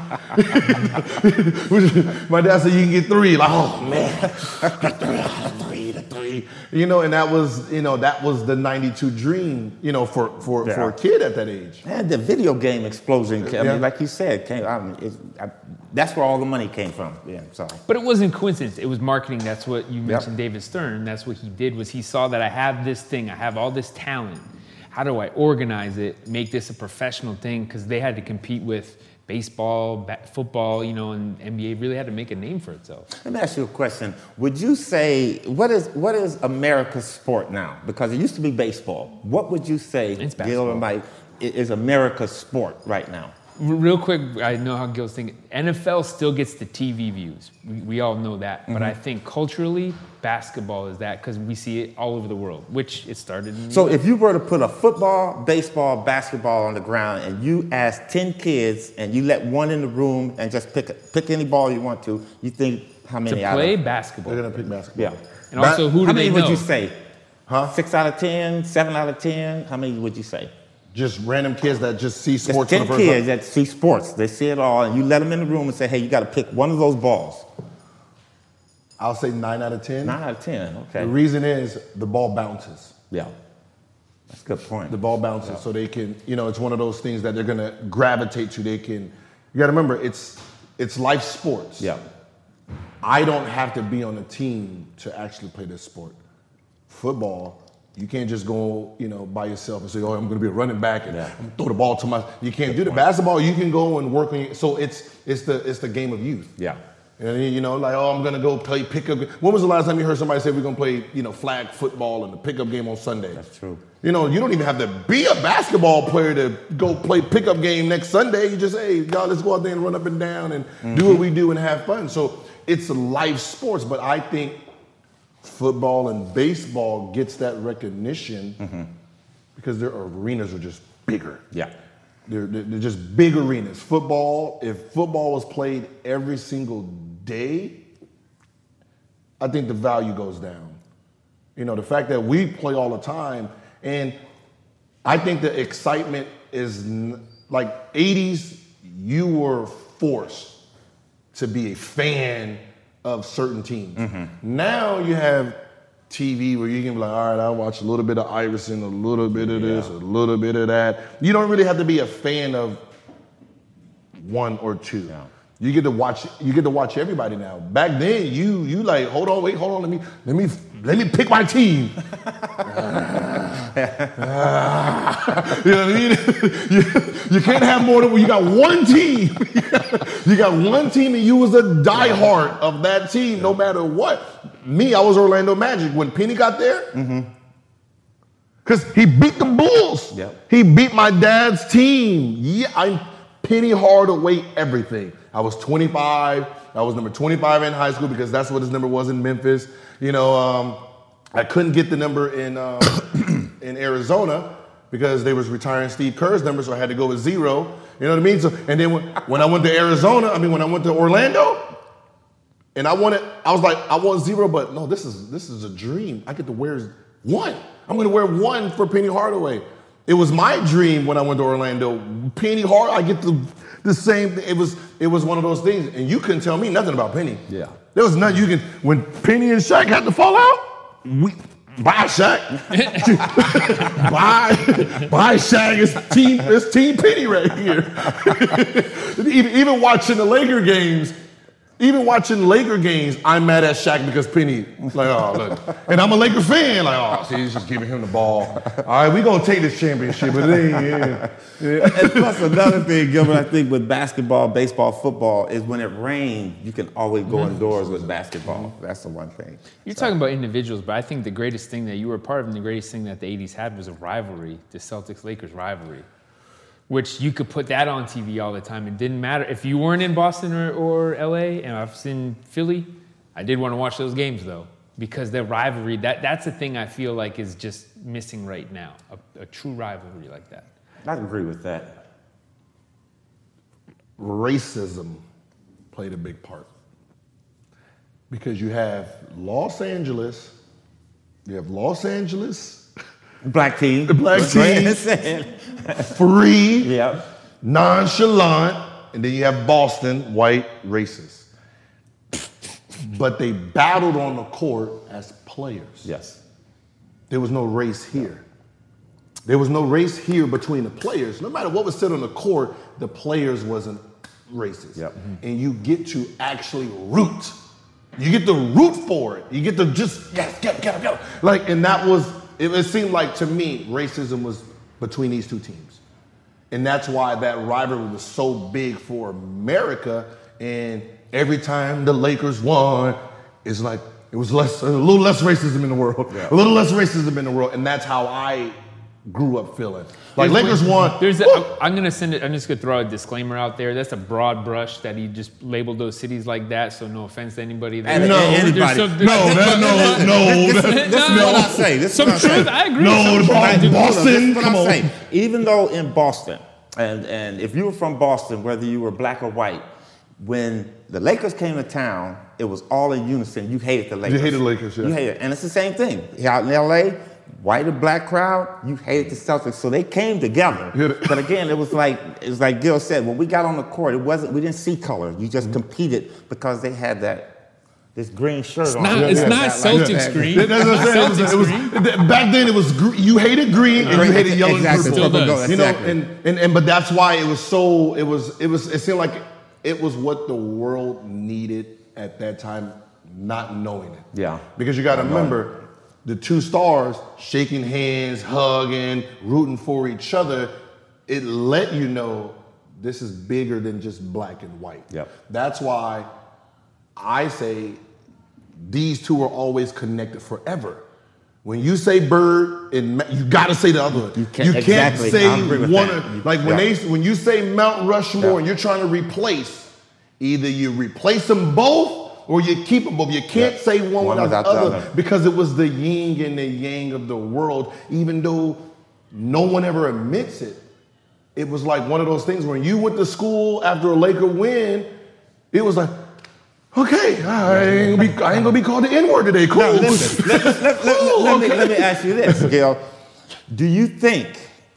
My dad said, you can get three. Like, oh man, the three, the three. You know, and that was, you know, that was the ninety-two dream, you know, for for, Yeah. for a kid at that age. And the video game explosion, I Yeah. mean, like you said, came, I mean, it, I, that's where all the money came from. Yeah, so. But it wasn't coincidence. It was marketing. That's what you mentioned, David Stern. That's what he did. Was he saw that I have this thing. I have all this talent. How do I organize it? Make this a professional thing? Because they had to compete with baseball, ba- football, you know, and N B A really had to make a name for itself. Let me ask you a question. Would you say, what is what is America's sport now? Because it used to be baseball. What would you say, It's Gil basketball. and Mike, i- is America's sport right now? R- Real quick, I know how Gil's thinking. N F L still gets the T V views. We, we all know that. But I think culturally, basketball is that because we see it all over the world, which it started in the So U S. if you were to put a football, baseball, basketball on the ground and you ask ten kids and you let one in the room and just pick pick any ball you want to, you think how many to out play of basketball. They're gonna pick basketball. Yeah. And also, who do how they many would know? you say? Huh? Six out of ten, seven out of ten? How many would you say? Just random kids that just see Just sports for ten the first kids time. that see sports. They see it all, and you let them in the room and say, hey, you got to pick one of those balls. I'll say nine out of ten. Nine out of ten, okay. The reason is the ball bounces. Yeah. That's a good point. The ball bounces, so they can, you know, it's one of those things that they're gonna gravitate to. They can, you gotta remember, it's it's life sports. Yeah. I don't have to be on a team to actually play this sport. Football, you can't just go, you know, by yourself and say, oh, I'm gonna be a running back and Yeah. I'm gonna throw the ball to my. You can't do the basketball. You can go and work on it. So it's it's the it's the game of youth. Yeah. And you know, like, oh, I'm gonna go play pickup. When was the last time you heard somebody say we're gonna play, you know, flag football and the pickup game on Sunday? That's true. You know, you don't even have to be a basketball player to go play pickup game next Sunday. You just, hey, y'all, let's go out there and run up and down and do what we do and have fun. So it's life sports, but I think football and baseball gets that recognition because their arenas are just bigger. Yeah. They're, they're they're just big arenas. Football, if football was played every single day, I think the value goes down. You know, the fact that we play all the time, and I think the excitement is n- like eighties, you were forced to be a fan of certain teams. Now you have T V where you can be like, all right, I'll watch a little bit of Iverson, a little bit of this, a little bit of that. You don't really have to be a fan of one or two. Yeah. You get to watch. You get to watch everybody now. Back then, you you like, hold on, wait, hold on. Let me let me let me pick my team. You know what I mean? you, you can't have more than you got one team. You got one team, and you was a diehard of that team, no matter what. Me, I was Orlando Magic when Penny got there. Because he beat the Bulls. Yep. He beat my dad's team. Yeah, I'm Penny Hardaway everything. I was twenty-five. I was number twenty-five in high school because that's what his number was in Memphis. You know, um, I couldn't get the number in um, in Arizona because they was retiring Steve Kerr's number, so I had to go with zero. You know what I mean? So, and then when, when I went to Arizona, I mean, when I went to Orlando, and I wanted, I was like, I want zero, but no, this is this is a dream. I get to wear one. I'm gonna wear one for Penny Hardaway. It was my dream when I went to Orlando. Penny Hard, I get the the same. It was it was one of those things, and you couldn't tell me nothing about Penny. Yeah. There was nothing you can. When Penny and Shaq had to fall out, we bye Shaq, bye bye Shaq. It's team it's team Penny right here. even even watching the Laker games, Even watching Laker games, I'm mad at Shaq because Penny, like, oh, look. And I'm a Laker fan, like, oh, see, he's just giving him the ball. All right, we're going to take this championship, but it ain't, yeah. yeah. And plus another thing, Gilbert, I think with basketball, baseball, football, is when it rains, you can always go indoors with basketball. That's the one thing. You're so. talking about individuals, but I think the greatest thing that you were a part of and the greatest thing that the eighties had was a rivalry, the Celtics-Lakers rivalry. Which you could put that on T V all the time. It didn't matter. If you weren't in Boston or, or L A, and I've seen Philly, I did want to watch those games, though. Because the rivalry, that, that's the thing I feel like is just missing right now. A, a true rivalry like that. I agree with that. Racism played a big part. Because you have Los Angeles, you have Los Angeles, Black team. The black team. Free. Yep. Nonchalant. And then you have Boston, white, racist. But they battled on the court as players. Yes. There was no race here. There was no race here between the players. No matter what was said on the court, the players wasn't racist. Yep. Mm-hmm. And you get to actually root. You get to root for it. You get to just, yes, get, get, get. Like, and that was, It, it seemed like, to me, racism was between these two teams. And that's why that rivalry was so big for America. And every time the Lakers won, it's like, it was less, a little less racism in the world. Yeah. A little less racism in the world. And that's how I grew up feeling. Like, there's Lakers won. There's a, I'm going to send it, I'm just going to throw a disclaimer out there. That's a broad brush that he just labeled those cities like that, so no offense to anybody. That, and, no, anybody. Some, no, that, no, no. This, this, this is what I say. This Some is what truth, I, I agree. No, Some Boston, Boston this is what come I on. say. Even though in Boston, and, and if you were from Boston, whether you were black or white, when the Lakers came to town, it was all in unison. You hated the Lakers. You hated the Lakers, yeah. You hated, and it's the same thing. Out in L A, white or black crowd, you hated the Celtics. So they came together. But again, it was like it was like Gil said, when we got on the court, it wasn't we didn't see color. You just mm-hmm. competed because they had that this green shirt it's on. Not, it's yeah, not Celtics like, green. That's what I'm saying. It was, it was, back then, it was you hated green and you hated yellow exactly. and purple. Still does. You know, exactly. and, and and but that's why it was so. It was it was it seemed like it was what the world needed at that time, not knowing it. Yeah. Because you got to remember. The two stars shaking hands, hugging, rooting for each other, it let you know this is bigger than just black and white. Yep. That's why I say these two are always connected forever. When you say Bird, and you got to say the other one. You can't, you can't exactly. say one. Of, like when yeah. they when you say Mount Rushmore yeah. and you're trying to replace, either you replace them both or you keep them both. You can't yeah. say one, one without the other, other because it was the yin and the yang of the world, even though no one ever admits it. It was like one of those things when you went to school after a Laker win, it was like, okay, I ain't gonna be, I ain't gonna be called the N-word today. Cool. No, listen, let, let, let, let, let, me, let me ask you this, Gil. Do you think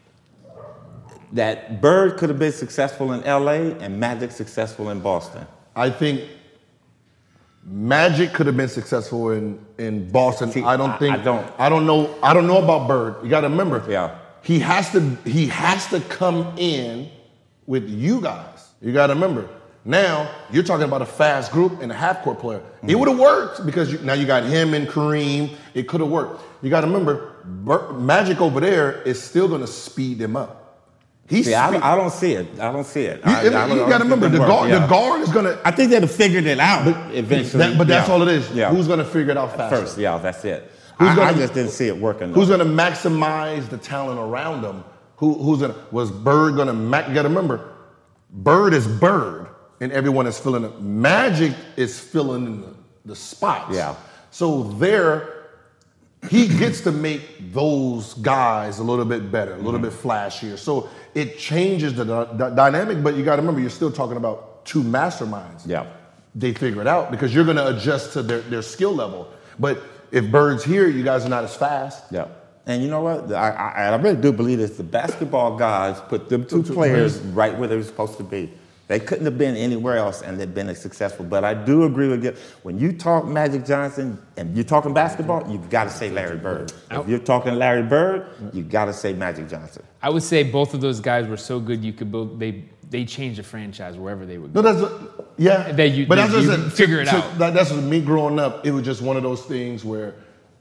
that Bird could have been successful in L A and Magic successful in Boston? I think Magic could have been successful in, in Boston. See, I don't think. I, I don't. I don't know. I don't know about Bird. You got to remember. Yeah. He has to. He has to come in with you guys. You got to remember. Now you're talking about a fast group and a half court player. Mm-hmm. It would have worked because you, now you got him and Kareem. It could have worked. You got to remember, Bird, Magic over there is still going to speed them up. He's see, I, don't, I don't see it. I don't see it. You, I, you, I you got to remember, the guard, yeah. the guard is going to... I think they'd have figured it out but, eventually. That, but that's yeah. all it is. Yeah. Who's going to figure it out faster? First, yeah, that's it. Who's I, gonna, I just didn't see it working. Who's going to maximize the talent around them? Who, who's going to... Was Bird going to... Ma- you got to remember, Bird is Bird, and everyone is filling it. Magic is filling in the, the spots. Yeah. So there... He gets to make those guys a little bit better, a little mm-hmm. bit flashier. So it changes the, the dynamic, but you got to remember, you're still talking about two masterminds. Yeah. They figure it out because you're going to adjust to their, their skill level. But if Bird's here, you guys are not as fast. Yeah. And you know what? I, I, I really do believe this. The basketball guys put them two, two players right where they were supposed to be. They couldn't have been anywhere else and they've been successful. But I do agree with you. When you talk Magic Johnson and you're talking basketball, you've got to say Larry Bird. If you're talking Larry Bird, you've got to say Magic Johnson. I would say both of those guys were so good you could build. They they changed the franchise wherever they would go. No, that's a, yeah. That you, but that that's you just a, figure to, it to, out. That, that's what me growing up. It was just one of those things where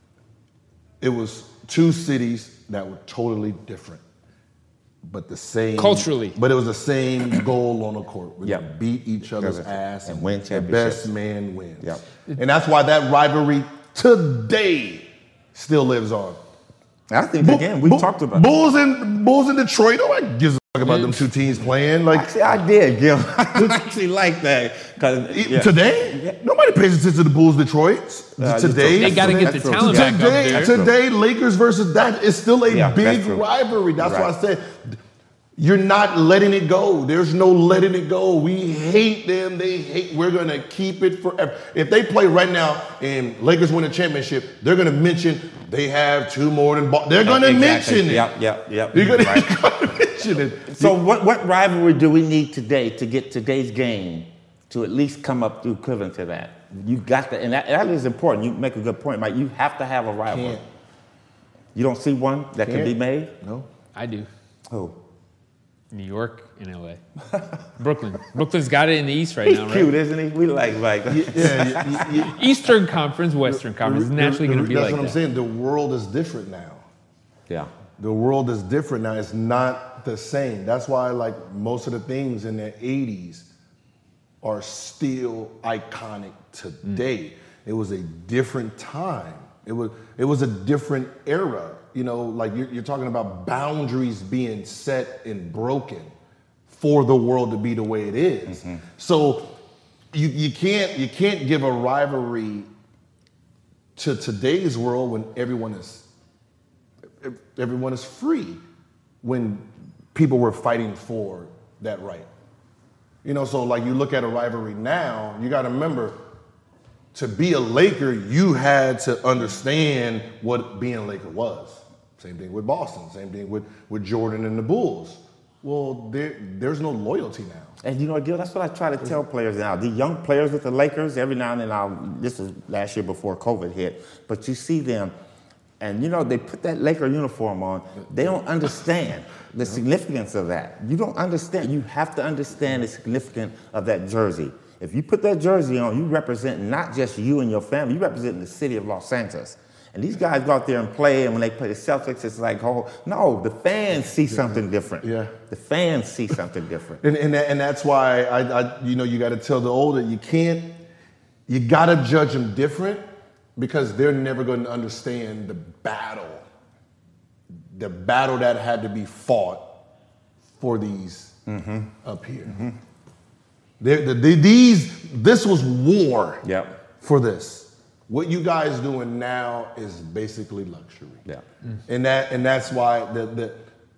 it was two cities that were totally different, but the same culturally. But it was the same goal on the court. We Yep. beat each other's ass and win the championships. best man wins. Yep. And that's why that rivalry today still lives on. I think, again, we Bull- talked about Bulls in Bulls in Detroit. Nobody gives a fuck about them two teams playing. Like Actually, I did, Gil. I actually like that. 'Cause, yeah. today, nobody pays attention to the Bulls Detroit. Uh, today, They got to get the That's true. talent back up today, there. today, Lakers versus that is still a Yeah, big that's true. rivalry. That's Right. why I said you're not letting it go. There's no letting it go. We hate them. They hate. We're gonna keep it forever. If they play right now and Lakers win a championship, they're gonna mention they have two more than. Bo- they're gonna Exactly. mention it. Yep, yep, yep. You're gonna, Right. you're gonna mention it. So what, what rivalry do we need today to get today's game to at least come up through equivalent to that? You got that, and that, that is important. You make a good point, Mike. You have to have a rivalry. Can't. You don't see one that can Can't. be made? No. I do. Oh. New York and L A. Brooklyn. Brooklyn's got it in the East right He's now, right? cute, isn't he? We like Mike. Yeah. you- you- you- Eastern Conference, Western Conference is The- naturally the- going to be that's like what I'm that. saying. The world is different now. Yeah. The world is different now. It's not the same. That's why, like, most of the things in the eighties are still iconic today. It was a different time. It was it was a different era. You know, like you're, you're talking about boundaries being set and broken for the world to be the way it is. Mm-hmm. So you you can't you can't give a rivalry to today's world when everyone is everyone is free, when people were fighting for that right. You know, so like you look at a rivalry now, you got to remember, to be a Laker, you had to understand what being a Laker was. Same thing with Boston, same thing with, with Jordan and the Bulls. Well, there, there's no loyalty now. And you know, Gil, that's what I try to tell players now. The young players with the Lakers, every now and then, I'll, this was last year before COVID hit, but you see them, and you know, they put that Laker uniform on, they don't understand the significance of that. You don't understand. You have to understand the significance of that jersey. If you put that jersey on, you represent not just you and your family, you represent the city of Los Angeles. And these guys go out there and play, and when they play the Celtics, it's like, oh, no, the fans see something different. Yeah. The fans see something different. And and, that, and that's why I, I you know you got to tell the older you can't you got to judge them different because they're never going to understand the battle, the battle that had to be fought for these Mm-hmm. up here. Mm-hmm. They're, the, the, these this was war. Yep. For this. What you guys doing now is basically luxury. Yeah. And that and that's why the the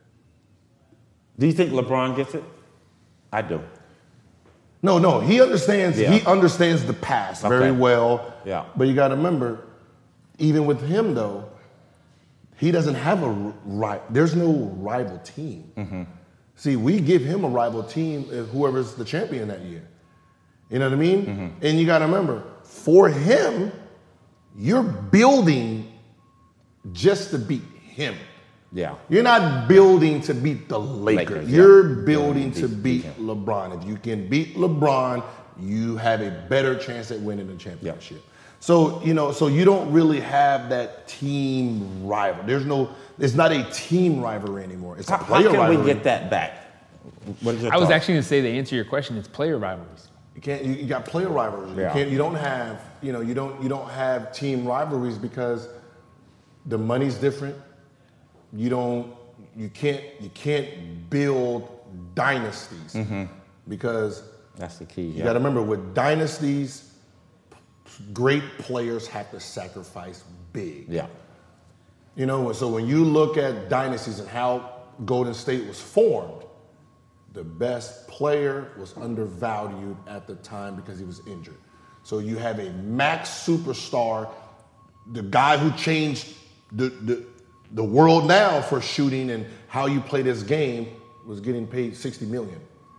Do you think LeBron gets it? I do. No, no, he understands. Yeah. He understands the past very Okay. well. Yeah. But you got to remember, even with him though, he doesn't have a right. There's no rival team. Mm-hmm. See, we give him a rival team if whoever's the champion that year. You know what I mean? Mm-hmm. And you got to remember, for him, you're building just to beat him. Yeah. You're not building to beat the Lakers. Lakers, yeah. You're building Building to to beat beat LeBron. If you can beat LeBron, you have a better chance at winning the championship. Yeah. So, you know, so you don't really have that team rival. There's no, it's not a team rivalry anymore. It's a How, player how can rivalry. we get that back? What is your I was thought? actually going to say, to answer your question, it's player rivalries. You can't. You, you got player rivalries. Yeah. You can't. You don't have. You know. You don't. You don't have team rivalries because the money's different. You don't. You can't. You can't build dynasties because That's the key. you Yeah. got to remember with dynasties, great players have to sacrifice big. Yeah. You know. So when you look at dynasties and how Golden State was formed, the best player was undervalued at the time because he was injured. So you have a max superstar, the guy who changed the, the, the world now for shooting and how you play this game was getting paid sixty million.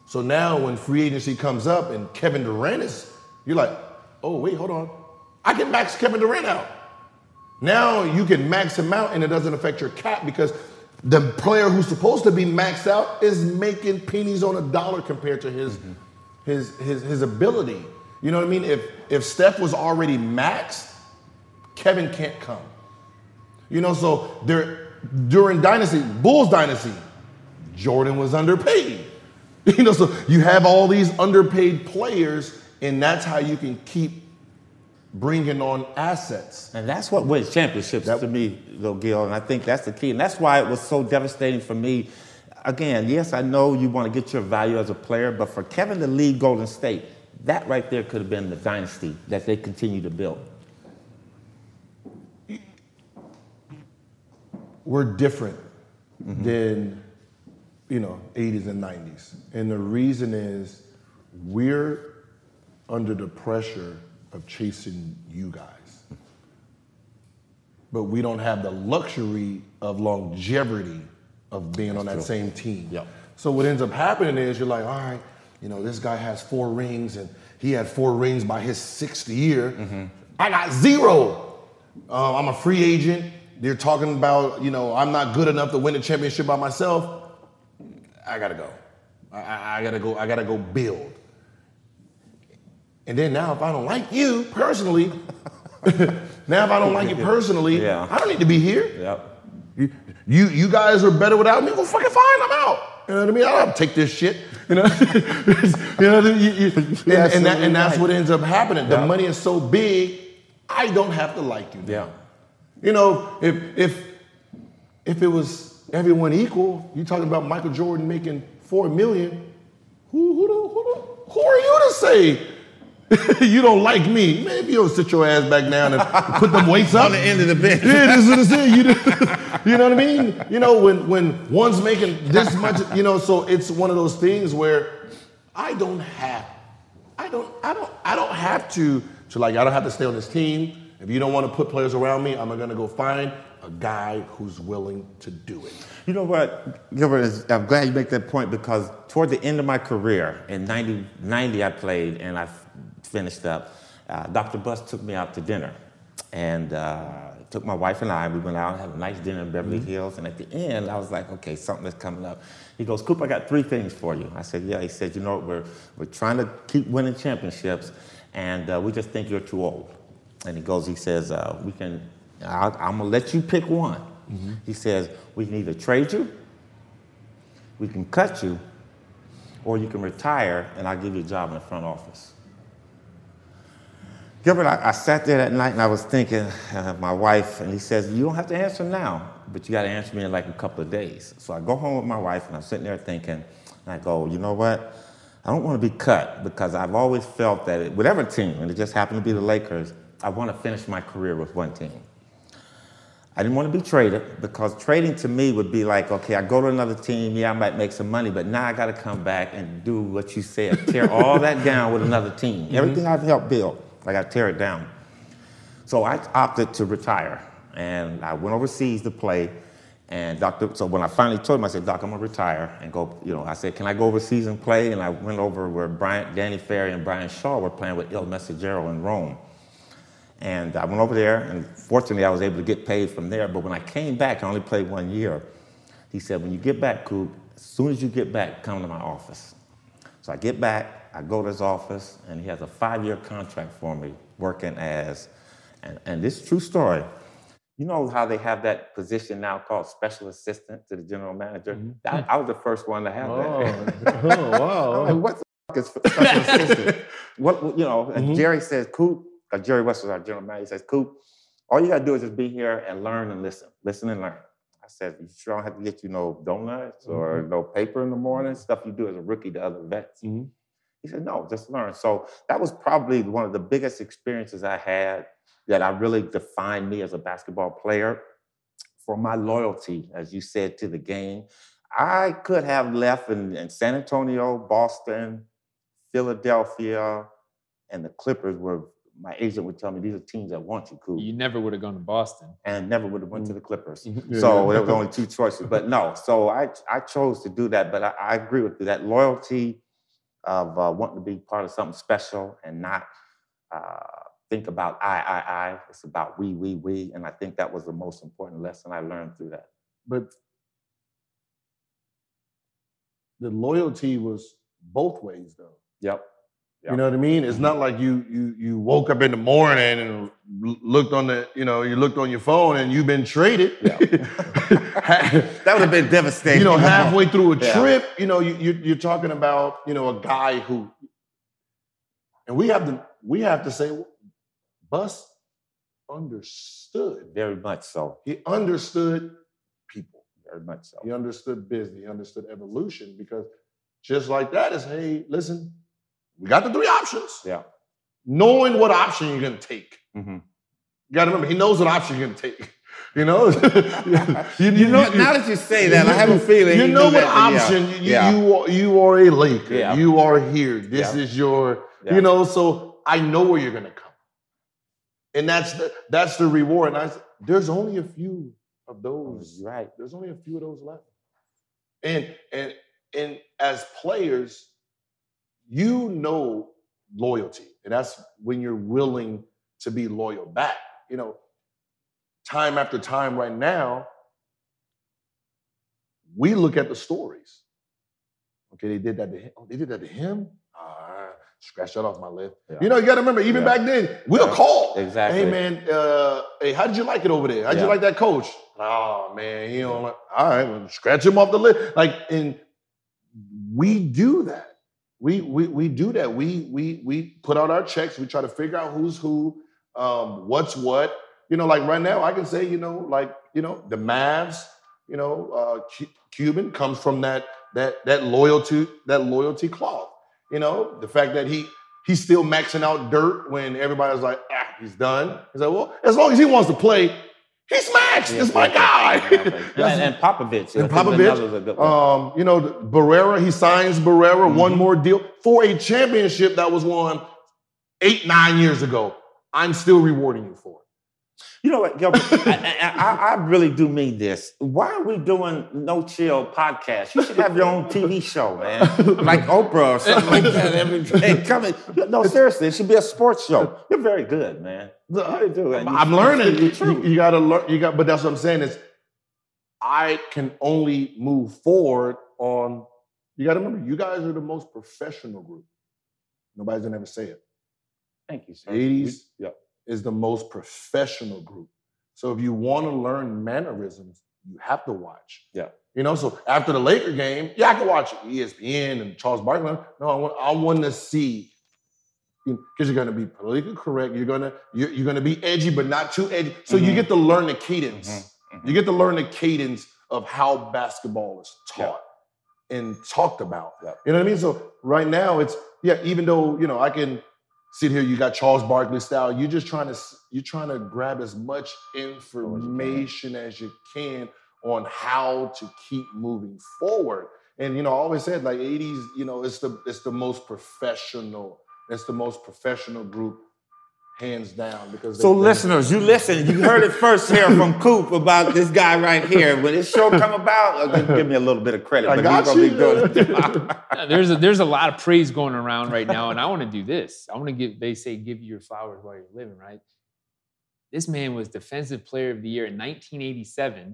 So now when free agency comes up and Kevin Durant is, you're like, oh, wait, hold on. I can max Kevin Durant out. Now you can max him out and it doesn't affect your cap because the player who's supposed to be maxed out is making pennies on a dollar compared to his, mm-hmm. his, his, his ability. You know what I mean? If, if Steph was already maxed, Kevin can't come. You know, so there, during Dynasty, Bulls Dynasty, Jordan was underpaid. You know, so you have all these underpaid players, and that's how you can keep bringing on assets. And that's what wins championships that, to me, though, Gil, and I think that's the key. And that's why it was so devastating for me. Again, yes, I know you want to get your value as a player, but for Kevin to leave Golden State, that right there could have been the dynasty that they continue to build. We're different mm-hmm. than, you know, eighties and nineties. And the reason is we're under the pressure of chasing you guys. But we don't have the luxury of longevity of being That's on that true. Same team. Yep. So what ends up happening is you're like, all right, you know, this guy has four rings and he had four rings by his sixth year. Mm-hmm. I got zero. Uh, I'm a free agent. They're talking about, you know, I'm not good enough to win a championship by myself. I gotta go. I, I, I gotta go. I gotta go build. And then now, if I don't like you personally, now if I don't like you personally, yeah. I don't need to be here. Yep. You, you, you guys are better without me. Well, fucking fine. I'm out. You know what I mean? I don't take this shit. You know. you know. You, you, and, and, that, and that's what ends up happening. The yep. money is so big, I don't have to like you. Now. Yeah. You know, if if if it was everyone equal, you talking about Michael Jordan making four million. Who who do, who do, who are you to say you don't like me? Maybe you'll sit your ass back down and put them weights up on the end of the bench. Yeah, this is what it is. You, you know what I mean? You know, when when one's making this much, you know, so it's one of those things where I don't have, I don't, I don't, I don't have to to like I don't have to stay on this team. If you don't want to put players around me, I'm going to go find a guy who's willing to do it. You know what, Gilbert, I'm glad you make that point because toward the end of my career, in ninety, ninety I played and I finished up, uh, Doctor Buss took me out to dinner and uh, took my wife and I, we went out and had a nice dinner in Beverly mm-hmm. Hills, and at the end, I was like, okay, something is coming up. He goes, Coop, I got three things for you. I said, yeah. He said, you know, we're, we're trying to keep winning championships and uh, we just think you're too old. And he goes, he says, uh, we can, I'll, I'm gonna let you pick one. Mm-hmm. He says, we can either trade you, we can cut you, or you can retire and I'll give you a job in the front office. Gilbert, I, I sat there that night and I was thinking, uh, my wife, and he says, you don't have to answer now, but you gotta answer me in like a couple of days. So I go home with my wife and I'm sitting there thinking, and I go, you know what? I don't wanna be cut because I've always felt that it, whatever team, and it just happened to be the Lakers, I want to finish my career with one team. I didn't want to be traded because trading to me would be like, okay, I go to another team, yeah, I might make some money, but now I got to come back and do what you said, tear all that down with another team. Mm-hmm. Everything I've helped build, I got to tear it down. So I opted to retire, and I went overseas to play. And Doctor, so when I finally told him, I said, Doc, I'm gonna retire and go. You know, I said, can I go overseas and play? And I went over where Brian, Danny Ferry, and Brian Shaw were playing with Il Messaggero in Rome. And I went over there, and fortunately, I was able to get paid from there. But when I came back, I only played one year. He said, when you get back, Coop, as soon as you get back, come to my office. So I get back, I go to his office, and he has a five-year contract for me, working as, and, and this is a true story. You know how they have that position now called special assistant to the general manager? Mm-hmm. I, I was the first one to have oh. that. Oh, wow. I mean, what the fuck is special assistant? What, you know, and mm-hmm. Jerry says, Coop, Uh, Jerry West was our general manager. He says, Coop, all you got to do is just be here and learn and listen. Listen and learn. I said, you sure don't have to get you no donuts or mm-hmm. no paper in the morning? Stuff you do as a rookie to other vets. Mm-hmm. He said, no, just learn. So that was probably one of the biggest experiences I had that I really defined me as a basketball player for my loyalty, as you said, to the game. I could have left in, in San Antonio, Boston, Philadelphia, and the Clippers were my agent would tell me these are teams that want you, Coop. You never would have gone to Boston. And never would have went mm-hmm. to the Clippers. Yeah, so yeah. there was only two choices. But no, so I I chose to do that. But I, I agree with you. That loyalty of uh, wanting to be part of something special and not uh, think about I, I, I. It's about we, we, we. And I think that was the most important lesson I learned through that. But the loyalty was both ways, though. Yep. Yep. You know what I mean? It's not like you you you woke up in the morning and looked on the, you know, you looked on your phone and you've been traded. Yeah. That would have been devastating. You know, halfway through a Yeah. trip, you know, you, you you're talking about, you know, a guy who, and we have to we have to say, Bus understood. Very much so. He understood people. Very much so. He understood business. He understood evolution, because just like that is, hey, listen, we got the three options. Yeah. Knowing what option you're going to take. Mm-hmm. You got to remember, he knows what option you're going to take. You know? you, you know, now that you say that, you, I have a feeling you he know what that, option. Yeah. You, yeah. you, are, you are a Laker. Yeah. You are here. This yeah. is your, yeah. you know, so I know where you're going to come. And that's the, that's the reward. And I, there's only a few of those. Right. There's only a few of those left. And, and, and as players, you know loyalty. And that's when you're willing to be loyal back. You know, time after time right now, we look at the stories. Okay, they did that to him. Oh, they did that to him? Ah, scratch that off my list. Yeah. You know, you got to remember, even yeah. back then, we'll yeah. call. Exactly. Hey, man, uh, hey, how did you like it over there? How did yeah. you like that coach? Oh, man, he don't like, all right, well, scratch him off the list. Like, and we do that. We we we do that. We we we put out our checks. We try to figure out who's who, um, what's what. You know, like right now, I can say, you know, like, you know, the Mavs, you know, uh, C- Cuban comes from that that that loyalty, that loyalty cloth. You know, the fact that he he's still maxing out dirt when everybody's like, ah, he's done. He's like, well, as long as he wants to play, he's maxed. Yeah, it's my guy. and, and Popovich. And Popovich. Um, you know, Barrera, he signs Barrera, mm-hmm. one more deal for a championship that was won eight, nine years ago. I'm still rewarding you for it. You know what, Gilbert? I, I, I really do mean this. Why are we doing No Chill podcast? You should have your own T V show, man, like Oprah or something like that every day. Coming, no, seriously, it should be a sports show. You're very good, man. You really do. I'm, I'm learning. You, you, you got to learn. You got, but that's what I'm saying is, I can only move forward on. You got to remember, you guys are the most professional group. Nobody's gonna ever say it. Thank you, sir. eighties. Yep. Is the most professional group. So if you want to learn mannerisms, you have to watch. Yeah. You know, so after the Laker game, yeah, I can watch E S P N and Charles Barkley. No, I want, I want to see, because you're going to be politically correct. You're going to you're, you're going to be edgy, but not too edgy. So mm-hmm. you get to learn the cadence. Mm-hmm. Mm-hmm. You get to learn the cadence of how basketball is taught yeah. and talked about. Yeah. You know what I mean? So right now, it's yeah. Even though you know, I can. Sit here, you got Charles Barkley style. You're just trying to you're trying to grab as much information as you can on how to keep moving forward. And you know, I always said like eighties, you know, it's the it's the most professional, it's the most professional group, hands down. Because so they, listeners, you listen, you heard it first here from Coop about this guy right here. When this show come about, give, give me a little bit of credit. I but got gonna you. Be good. there's a there's a lot of praise going around right now, and I want to do this. I want to give. They say give you your flowers while you're living, right? This man was Defensive Player of the Year in nineteen eighty-seven.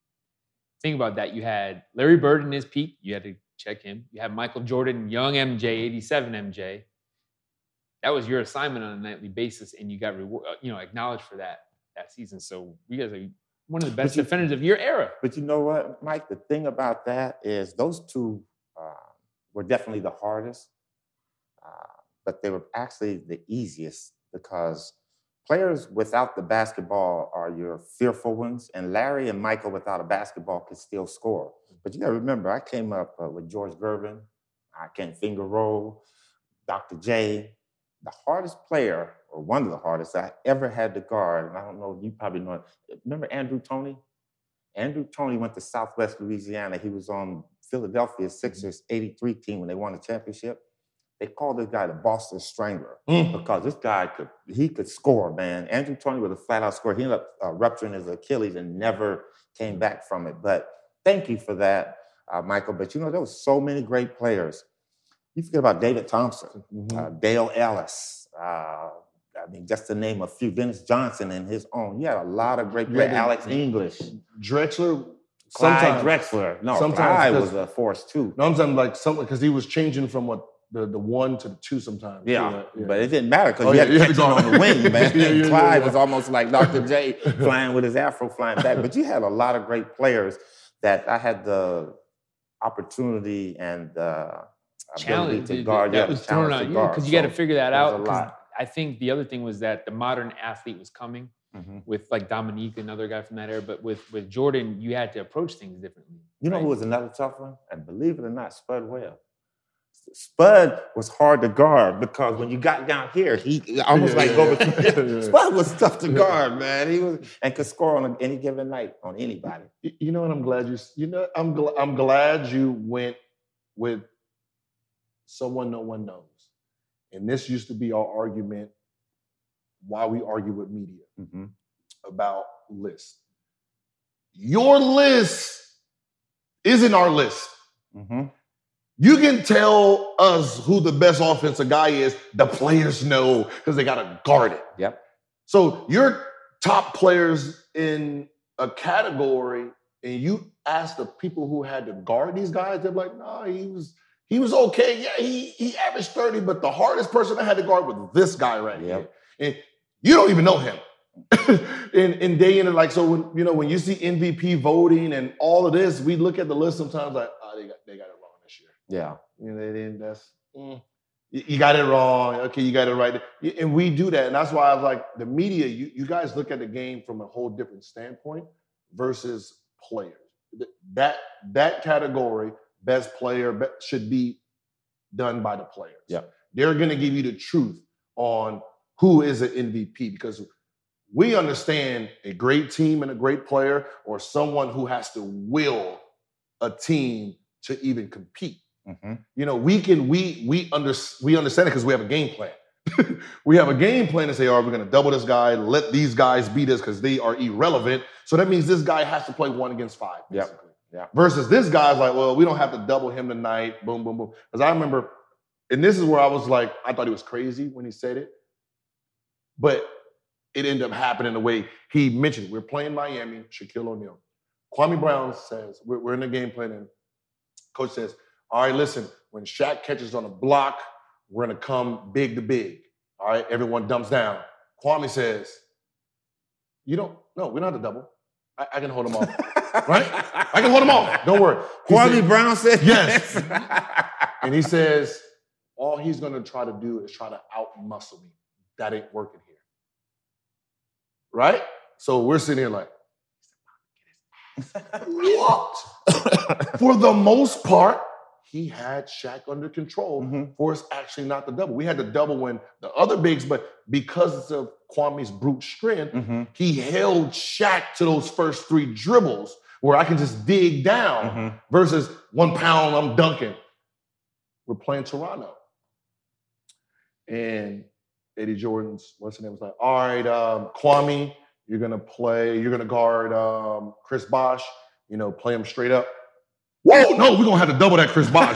Think about that. You had Larry Bird in his peak. You had to check him. You had Michael Jordan, young M J, eighty-seven M J. That was your assignment on a nightly basis, and you got reward, you know, acknowledged for that that season. So you guys are one of the best you, defenders of your era. But you know what, Mike? The thing about that is those two uh, were definitely the hardest, uh, but they were actually the easiest because players without the basketball are your fearful ones, and Larry and Michael without a basketball could still score. But you got to remember, I came up uh, with George Gervin, I can finger roll, Doctor J. The hardest player, or one of the hardest I ever had to guard, and I don't know, you probably know it. Remember Andrew Toney? Andrew Toney went to Southwest Louisiana. He was on Philadelphia Sixers eighty-three team when they won the championship. They called this guy the Boston Strangler mm. because this guy could, he could score, man. Andrew Toney was a flat-out scorer. He ended up uh, rupturing his Achilles and never came back from it. But thank you for that, uh, Michael. But you know, there were so many great players. You forget about David Thompson, Mm-hmm. uh, Dale Ellis. Uh, I mean, just to name a few. Dennis Johnson in his own. You had a lot of great players. Yeah, Alex English. Drexler. Clyde Sometimes. Drexler. No, Sometimes, Clyde because- was a force too. No, I'm saying like something because he was changing from what the, the one to the two sometimes. Yeah, yeah. but it didn't matter because Oh, you yeah, had to you had catch to him go- on the wing, man. Yeah, yeah, yeah, Clyde yeah. was almost like Doctor J flying with his afro flying back. But you had a lot of great players that I had the opportunity and uh, ability Challenge to that, guard. that yeah, was challenge thrown to on you guard. because you got to So figure that there was out. a 'cause lot. I think the other thing was that the modern athlete was coming Mhm. with like Dominique, another guy from that era. But with with Jordan, you had to approach things differently. You know right? who was another tough one? And believe it or not, Spud Webb. Spud was hard to guard because when you got down here, he almost Yeah, like yeah, go yeah. between. Yeah. Spud was tough to guard, man. He was and could score on any given night on anybody. Y- You know what? I'm glad you. You know, I'm gl- I'm glad you went with someone no one knows, and this used to be our argument. Why we argue with media Mm-hmm. about lists. Your list isn't our list. Mm-hmm. You can tell us who the best offensive guy is. The players know because they got to guard it. Yep. So your top players in a category, and you ask the people who had to guard these guys, they're like, "No, he was he was okay. Yeah, he he averaged thirty, but the hardest person I had to guard was this guy right Yep. here." And you don't even know him. in in day in and like so when you know when you see M V P voting and all of this, we look at the list sometimes like, "Oh, they got they got it wrong this year." Yeah. You know, they didn't. That's mm, you, you got it wrong. Okay, you got it right. And we do that, and that's why I was like, the media. You you guys look at the game from a whole different standpoint versus players. Th- That that category, best player, be- should be done by the players. Yeah. They're going to give you the truth on who is an M V P because we understand a great team and a great player, or someone who has to will a team to even compete. Mm-hmm. You know, we can we we under we understand it because we have a game plan. We have a game plan to say, all right, we're going to double this guy, let these guys beat us because they are irrelevant. So that means this guy has to play one against five, Yep. basically. Yeah. Versus this guy's like, well, we don't have to double him tonight. Boom, boom, boom. Because I remember, and this is where I was like, I thought he was crazy when he said it, but it ended up happening the way he mentioned. We're playing Miami, Shaquille O'Neal. Kwame Brown says, we're, we're in the game plan, and coach says, all right, listen, when Shaq catches on a block, we're going to come big to big. All right, everyone dumps down. Kwame says, you don't, no, we don't have to double. I, I can hold him off, right? I can hold him off. Don't worry. He Kwame said- Brown said Yes. yes. And he says, all he's going to try to do is try to out-muscle me. That ain't working here. Right? So we're sitting here like, what? For the most part, he had Shaq under control Mhm. for us actually not to double. We had to double when the other bigs, but because of Kwame's brute strength, Mm-hmm. he held Shaq to those first three dribbles where I can just dig down Mhm. versus one pound, I'm dunking. We're playing Toronto. And Eddie Jordan's, what's his name, was like, all right, um, Kwame, you're going to play, you're going to guard um, Chris Bosh, you know, play him straight up. Whoa, no, we're going to have to double that Chris Bosh.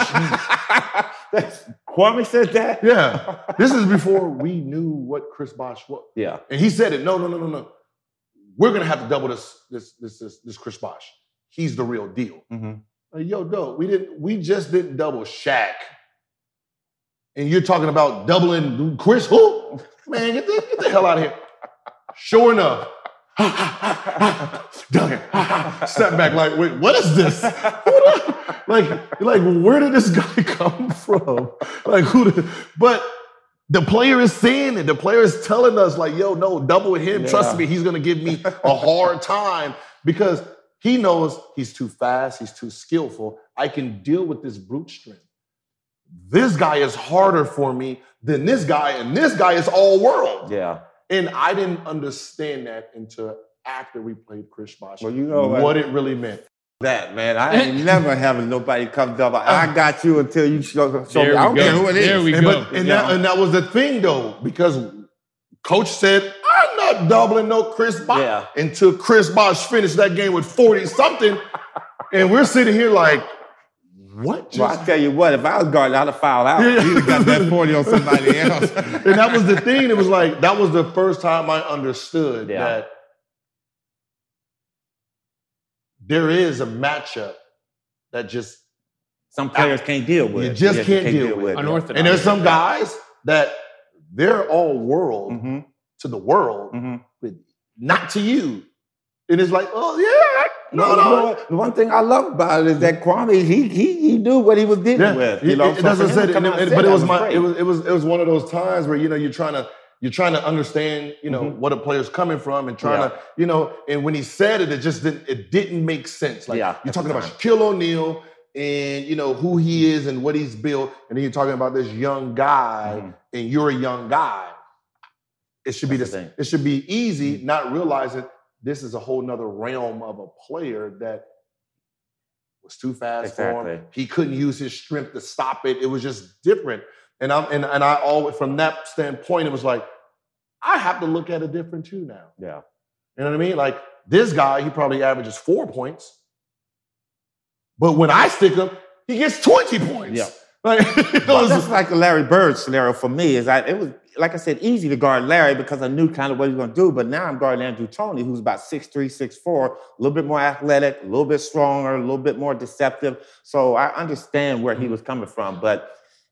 Kwame said that? Yeah. This is before we knew what Chris Bosh was. Yeah. And he said it, no, no, no, no, no. We're going to have to double this, this, this, this, this Chris Bosh. He's the real deal. Mm-hmm. Like, yo, dope, we didn't, we just didn't double Shaq. And you're talking about doubling Chris who? Man, get the, get the hell out of here. Sure enough. Duncan. Step back like, wait, what is this? like, like, where did this guy come from? Like, who did, but the player is saying it. The player is telling us, like, yo, no, double him. Yeah. Trust me, he's gonna give me a hard time because he knows he's too fast, he's too skillful. I can deal with this brute strength. This guy is harder for me than this guy, and this guy is all world. Yeah. And I didn't understand that until after we played Chris Bosh. Well, you know what? what it really meant. That, man. I ain't never having nobody come double. I got you until you show, show There me. I we don't go. care who it is. There we And, go. but, and, Yeah. that, and that was the thing, though, because Coach said, I'm not doubling no Chris Bosh Yeah. until Chris Bosh finished that game with forty-something. And we're sitting here like, what just Well, I tell you what, if I was guarding, I'd have fouled out. Yeah. You'd have got that forty on somebody else. And that was the thing. It was like, that was the first time I understood yeah. that there is a matchup that just some players I, can't deal with. You just can't, can't deal, deal with. Unorthodox. And there's some guys that they're all world mm-hmm. to the world, mm-hmm. but not to you. And it's like, oh yeah, no, no. no. The one thing I love about it is that Kwame, he he he knew what he was dealing yeah. with. You know, it, it doesn't say it, it, but it was my, it was it was it was one of those times where you know you're trying to you're trying to understand you know mm-hmm. what a player's coming from and trying yeah. to you know and when he said it, it just didn't it didn't make sense. Like yeah, you're talking about Shaquille O'Neal and you know who he is and what he's built, and then you're talking about this young guy mm-hmm. and you're a young guy. It should That's be this. The it should be easy, mm-hmm. not realizing. This is a whole nother realm of a player that was too fast exactly. for him. He couldn't use his strength to stop it. It was just different. And I'm and, and I always from that standpoint, it was like, I have to look at it different too now. Yeah. You know what I mean? Like this guy, he probably averages four points. But when I stick him, he gets twenty points. Yeah. Like, well, that's like the Larry Bird scenario for me. Is I it was like I said, easy to guard Larry because I knew kind of what he was going to do. But now I'm guarding Andrew Toney, who's about six three, six four, a little bit more athletic, a little bit stronger, a little bit more deceptive. So I understand where he was coming from. But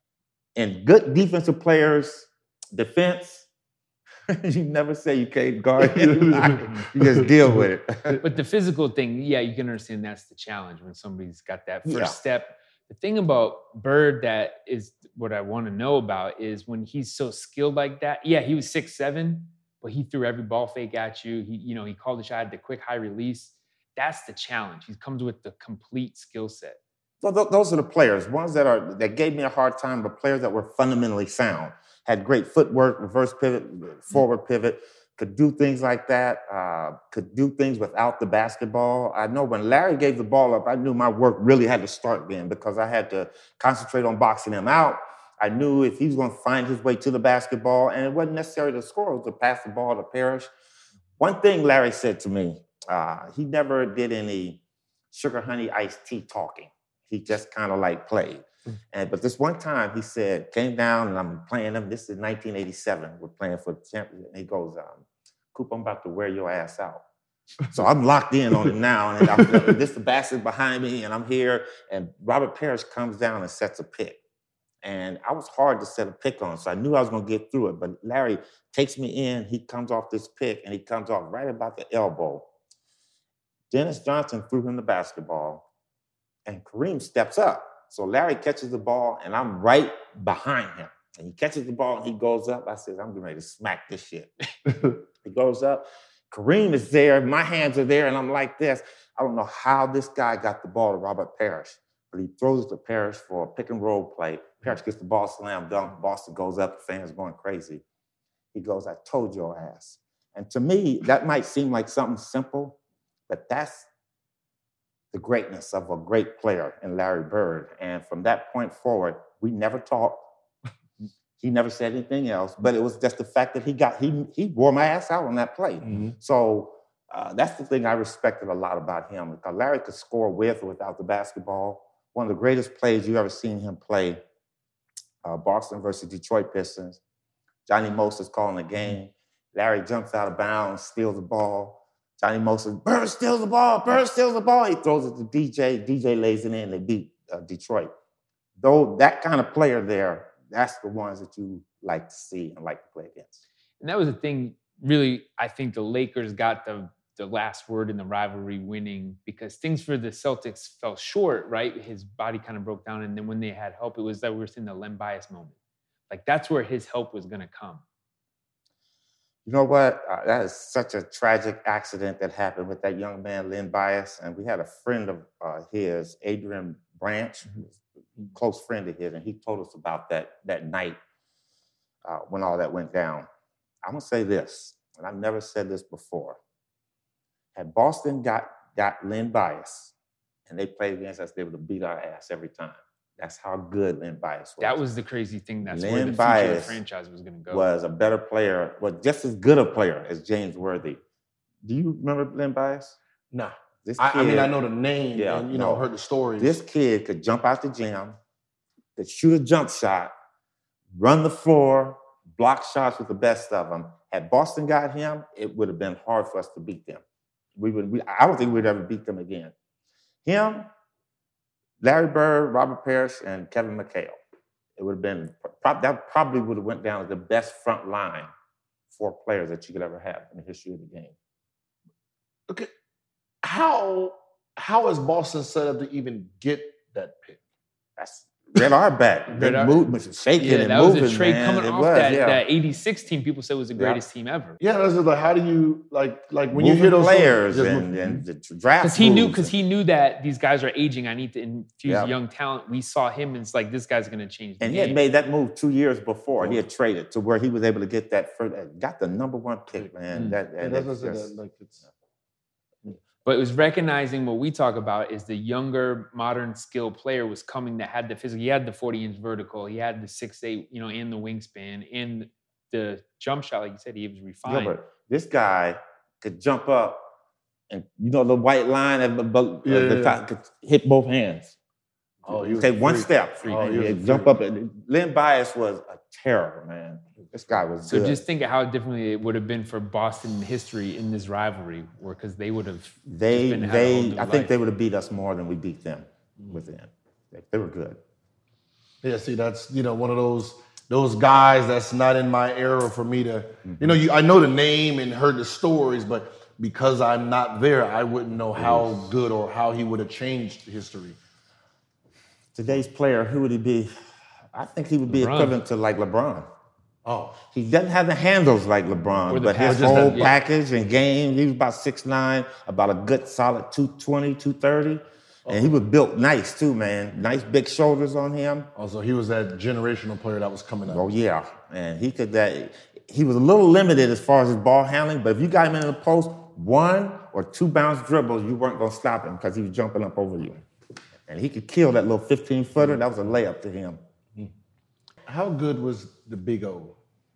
in good defensive players, defense, you never say you can't guard him. You just deal with it. But the physical thing, yeah, you can understand that's the challenge when somebody's got that first yeah. step. The thing about Bird that is what I want to know about is when he's so skilled like that. Yeah, he was six seven, but he threw every ball fake at you. He, you know, he called the shot at the quick high release. That's the challenge. He comes with the complete skill set. So th- those are the players, ones that are that gave me a hard time, but players that were fundamentally sound, had great footwork, reverse pivot, forward pivot. Could do things like that, uh, could do things without the basketball. I know when Larry gave the ball up, I knew my work really had to start then because I had to concentrate on boxing him out. I knew if he was going to find his way to the basketball, and it wasn't necessary to score, it was to pass the ball to Parrish. One thing Larry said to me, uh, he never did any sugar, honey, iced tea talking. He just kind of like played. And but this one time he said, came down and I'm playing him. This is nineteen eighty-seven. We're playing for the championship. And he goes, um, Coop, I'm about to wear your ass out. So I'm locked in on him now. And I'm, this the basket behind me and I'm here. And Robert Parrish comes down and sets a pick. And I was hard to set a pick on. So I knew I was going to get through it. But Larry takes me in. He comes off this pick and he comes off right about the elbow. Dennis Johnson threw him the basketball and Kareem steps up. So Larry catches the ball, and I'm right behind him. And he catches the ball, and he goes up. I said, I'm getting ready to smack this shit. He goes up. Kareem is there. My hands are there, and I'm like this. I don't know how this guy got the ball to Robert Parrish, but he throws it to Parrish for a pick-and-roll play. Parrish gets the ball, slam dunk. Boston goes up. The fans going crazy. He goes, I told your ass. And to me, that might seem like something simple, but that's the greatness of a great player in Larry Bird. And from that point forward, we never talked. He never said anything else, but it was just the fact that he got, he he wore my ass out on that play. Mm-hmm. So uh, that's the thing I respected a lot about him. Because Larry could score with or without the basketball. One of the greatest plays you've ever seen him play, uh, Boston versus Detroit Pistons. Johnny Moses calling the game. Larry jumps out of bounds, steals the ball. Johnny Moses, Bird steals the ball, Bird steals the ball. He throws it to D J. D J lays it in. They beat uh, Detroit. Though that kind of player there, that's the ones that you like to see and like to play against. And that was the thing, really, I think the Lakers got the, the last word in the rivalry winning because things for the Celtics fell short, right? His body kind of broke down. And then when they had help, it was that we were seeing the Len Bias moment. Like that's where his help was going to come. You know what? Uh, that is such a tragic accident that happened with that young man, Len Bias. And we had a friend of uh, his, Adrian Branch, mm-hmm. a close friend of his, and he told us about that that night uh, when all that went down. I'm going to say this, and I've never said this before. Had Boston got, got Len Bias, and they played against us, they would have beat our ass every time. That's how good Len Bias was. That was the crazy thing. That's Len where the future Bias of the franchise was going to go. Was a better player, was just as good a player as James Worthy. Do you remember Len Bias? No. This I, kid, I mean, I know the name Yeah, and, you no. know, heard the stories. This kid could jump out the gym, could shoot a jump shot, run the floor, block shots with the best of them. Had Boston got him, it would have been hard for us to beat them. We would. We, I don't think we'd ever beat them again. Him, Larry Bird, Robert Parrish, and Kevin McHale. It would have been, that probably would have went down as the best front line for players that you could ever have in the history of the game. Okay. How how is Boston set up to even get that pick? That's Red Auerbach. Red Red Ar- movement, shaking Yeah, and that was moving, a trade man. coming It off was, that, yeah. that eighty-six team. People said was the greatest team ever. Yeah, that's just like, how do you, like, like when Moving you hear those players just and, move- and the draft Because he knew, moves because and- he knew that these guys are aging. I need to infuse Yeah. young talent. We saw him, and it's like this guy's going to change the And he game. had made that move two years before. He had traded to where he was able to get that first, got the number one pick, man. Mm. That, Yeah, and that's it's what I just- said, like, it's, But it was recognizing what we talk about is the younger, modern, skilled player was coming that had the physical. He had the forty-inch vertical. He had the six eight, you know, and the wingspan, and the jump shot. Like you said, he was refined. Yeah, but this guy could jump up and, you know, the white line at the, bu- Yeah, at the yeah, top could hit both hands. Oh, he was Take a one freak. step. Oh, and he was a he'd jump freak. up. And Len Bias was a terror, man. This guy was So good. just think of how differently it would have been for Boston history in this rivalry, where because they would have They, just been, had a whole they, new I think life. they would have beat us more than we beat them within. They, they were good. Yeah, see, that's, you know, one of those those guys that's not in my era for me to, you know, you, I know the name and heard the stories, but because I'm not there, I wouldn't know how good or how he would have changed history. Today's player, who would he be? I think he would be LeBron. equivalent to like LeBron. Oh, He doesn't have the handles like LeBron, Or the but his pass- just whole that- yeah. package and game, he was about six nine, about a good solid two twenty, two thirty. And he was built nice too, man. Nice big shoulders on him. also he was that generational player that was coming up. Oh yeah, and he could that. He was a little limited as far as his ball handling, but if you got him in the post, one or two bounce dribbles, you weren't gonna stop him because he was jumping up over you. And he could kill that little fifteen footer. That was a layup to him. How good was the Big O?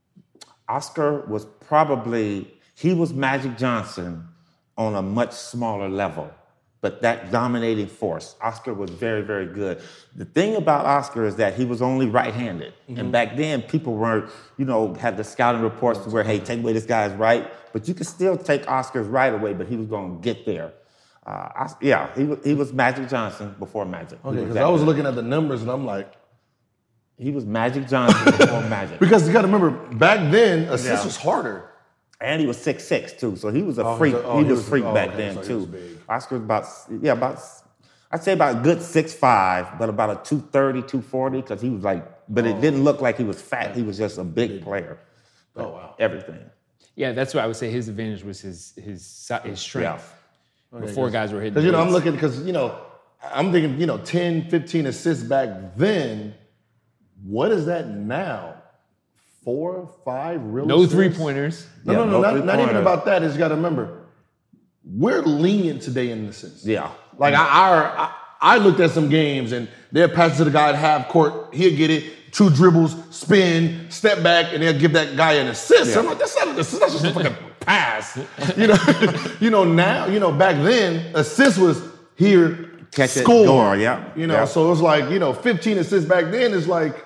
Oscar was probably, he was Magic Johnson on a much smaller level, but that dominating force. Oscar was very, very good. The thing about Oscar is that he was only right-handed. And back then, people weren't, you know, had the scouting reports to where, hey, take away this guy's right, but you could still take Oscar's right away, but he was going to get there. Uh, Os- yeah, he was, he was Magic Johnson before Magic. He Okay, was because that I was good. looking at the numbers and I'm like, He was Magic Johnson before Magic. because you got to remember, back then, assist Yeah. was harder. And he was six six too, so he was a Oh, freak. so- oh, he he was was- freak oh, back okay, then so he too. was big. Oscar was about yeah about I'd say about a good six five, but about a two thirty, two forty because he was like, but it didn't look like he was fat. He was just a big player. Oh, wow. Everything. Yeah, that's what I would say. His advantage was his his si- his strength. Before guys were hitting. Because, you know, I'm weights. looking, because, you know, I'm thinking, you know, ten, fifteen assists back then. What is that now? Four, five real No assists? three pointers. No, Yeah, no, no, no not, not even three-pointer. about that. Is you got to remember, we're lenient today in assists. Yeah. Like, I, I, I I looked at some games, and they'll pass it to the guy at half court. He'll get it, two dribbles, spin, step back, and they'll give that guy an assist. Yeah. I'm like, that's not an assist. That's just a fucking pass. You know, you know now, you know, back then, assist was here, Catch it, score. score, yeah, You know, yeah. so it was like, you know, fifteen assists back then is like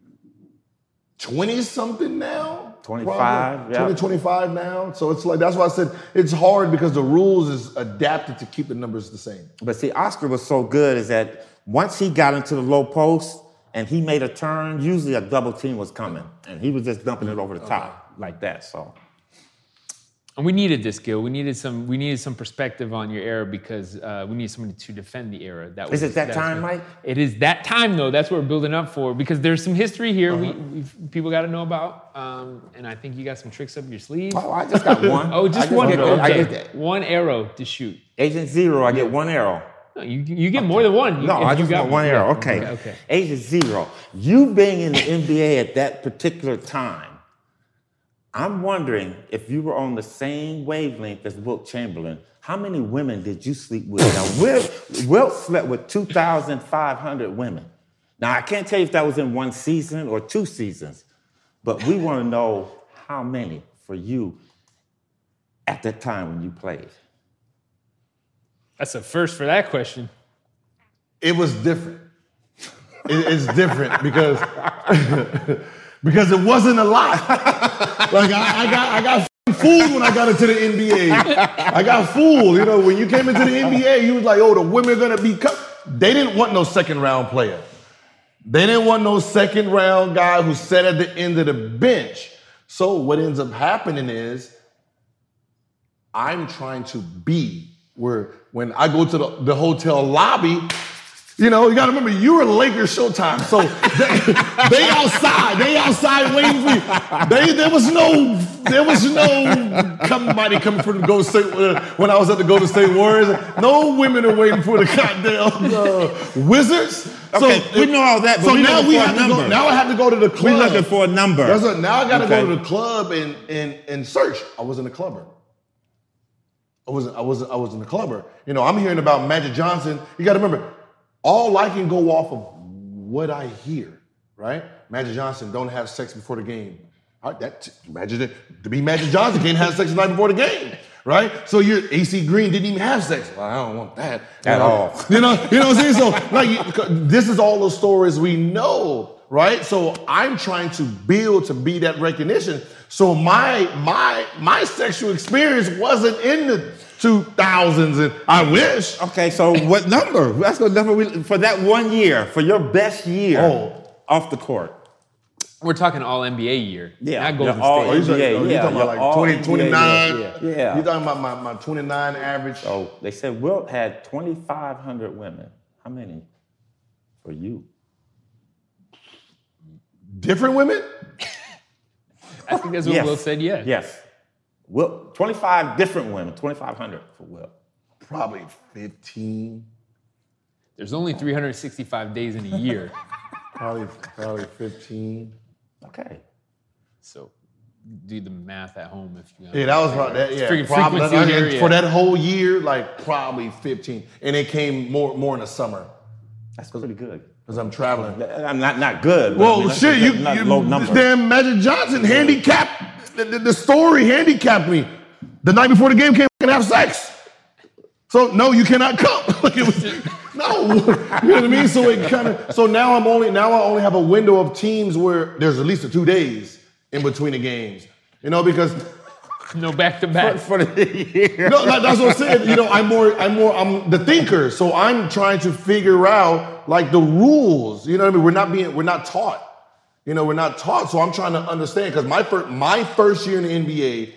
twenty something now. twenty-five, Probably. yeah. twenty, twenty-five now. So it's like, that's why I said it's hard because the rules is adapted to keep the numbers the same. But see, Oscar was so good is that once he got into the low post and he made a turn, usually a double team was coming, and he was just dumping it over the top like that. So. And we needed this, Gil. We needed some. We needed some perspective on your era because uh, we needed somebody to defend the era. That was Is it that that's time, what- Mike? It is that time, though. That's what we're building up for because there's some history here. Uh-huh. We we've, people got to know about, um, and I think you got some tricks up your sleeve. Oh, I just got one. Oh, just I one. Get, okay. I get one arrow to shoot. Agent Zero. I get one arrow. No, you you get more than one. You, No, if I you just got got one Yeah. arrow. Okay. Okay. okay. Agent Zero. You being in the N B A at that particular time, I'm wondering if you were on the same wavelength as Wilt Chamberlain, how many women did you sleep with? Now, Wilt, Wilt slept with two thousand five hundred women. Now, I can't tell you if that was in one season or two seasons, but we want to know how many for you at that time when you played. That's a first for that question. It was different. It, it's different because because it wasn't a lot. Like I, I got I got fooled when I got into the N B A. I got fooled. You know, when you came into the N B A, you was like, oh, the women are gonna be cut. They didn't want no second round player. They didn't want no second round guy who sat at the end of the bench. So what ends up happening is I'm trying to be where when I go to the, the hotel lobby, you know, you gotta remember, you were Lakers Showtime. So they, they outside, they outside waiting for you. They, there was no, there was no somebody coming from the Golden State, uh, when I was at the Golden State Warriors. No women are waiting for the goddamn uh, Wizards. Okay, so, we know all that, but so we now we have have to go, now I have to go to the club. We're looking for a number. That's a, now I gotta okay. go to the club and, and, and search. I wasn't a clubber. I wasn't, I wasn't, I wasn't a clubber. You know, I'm hearing about Magic Johnson. You gotta remember, all I can go off of what I hear, right? Magic Johnson don't have sex before the game. All right, that, imagine it, to be Magic Johnson can't have sex the night before the game, right? So your A C Green didn't even have sex. Well, I don't want that at know? all. You know, you know what I'm saying? So like, this is all the stories we know, right? So I'm trying to build to be that recognition. So my my my sexual experience wasn't in the two thousands, and I wish. Okay, so what number? That's the number we, for that one year, for your best year oh. off the court. We're talking all N B A year, yeah, not Golden all State. N B A, You're yeah, talking about like twenty, twenty-nine. Yeah, yeah. yeah. You're talking about my, my twenty-nine average. So they said Wilt had twenty-five hundred women. How many for you? Different women? I think that's what yes. Wilt said, yeah. Yes. Wilt, twenty-five different women, twenty-five hundred for Wilt. Probably fifteen. There's only three hundred sixty-five days in a year. probably, probably fifteen. Okay. So do the math at home if you. Yeah, that was about that. Yeah, freaking probably, frequency that, here, for yeah. that whole year, like probably fifteen, and it came more more in the summer. That's pretty good. Because I'm traveling. I'm not not good. Well, I mean, shit, you, not you low number. damn Magic Johnson handicapped the, the, the story handicapped me. The night before the game came and have sex. So no, you cannot come. Like it was, no, you know what I mean. So it kind of. So now I'm only now I only have a window of teams where there's at least a two days in between the games. You know, because no back to back for the year. No, that's what I'm saying. You know, I'm more, I'm more, I'm the thinker. So I'm trying to figure out like the rules. You know what I mean? We're not being, we're not taught. You know, we're not taught. So I'm trying to understand because my first, my first year in the N B A,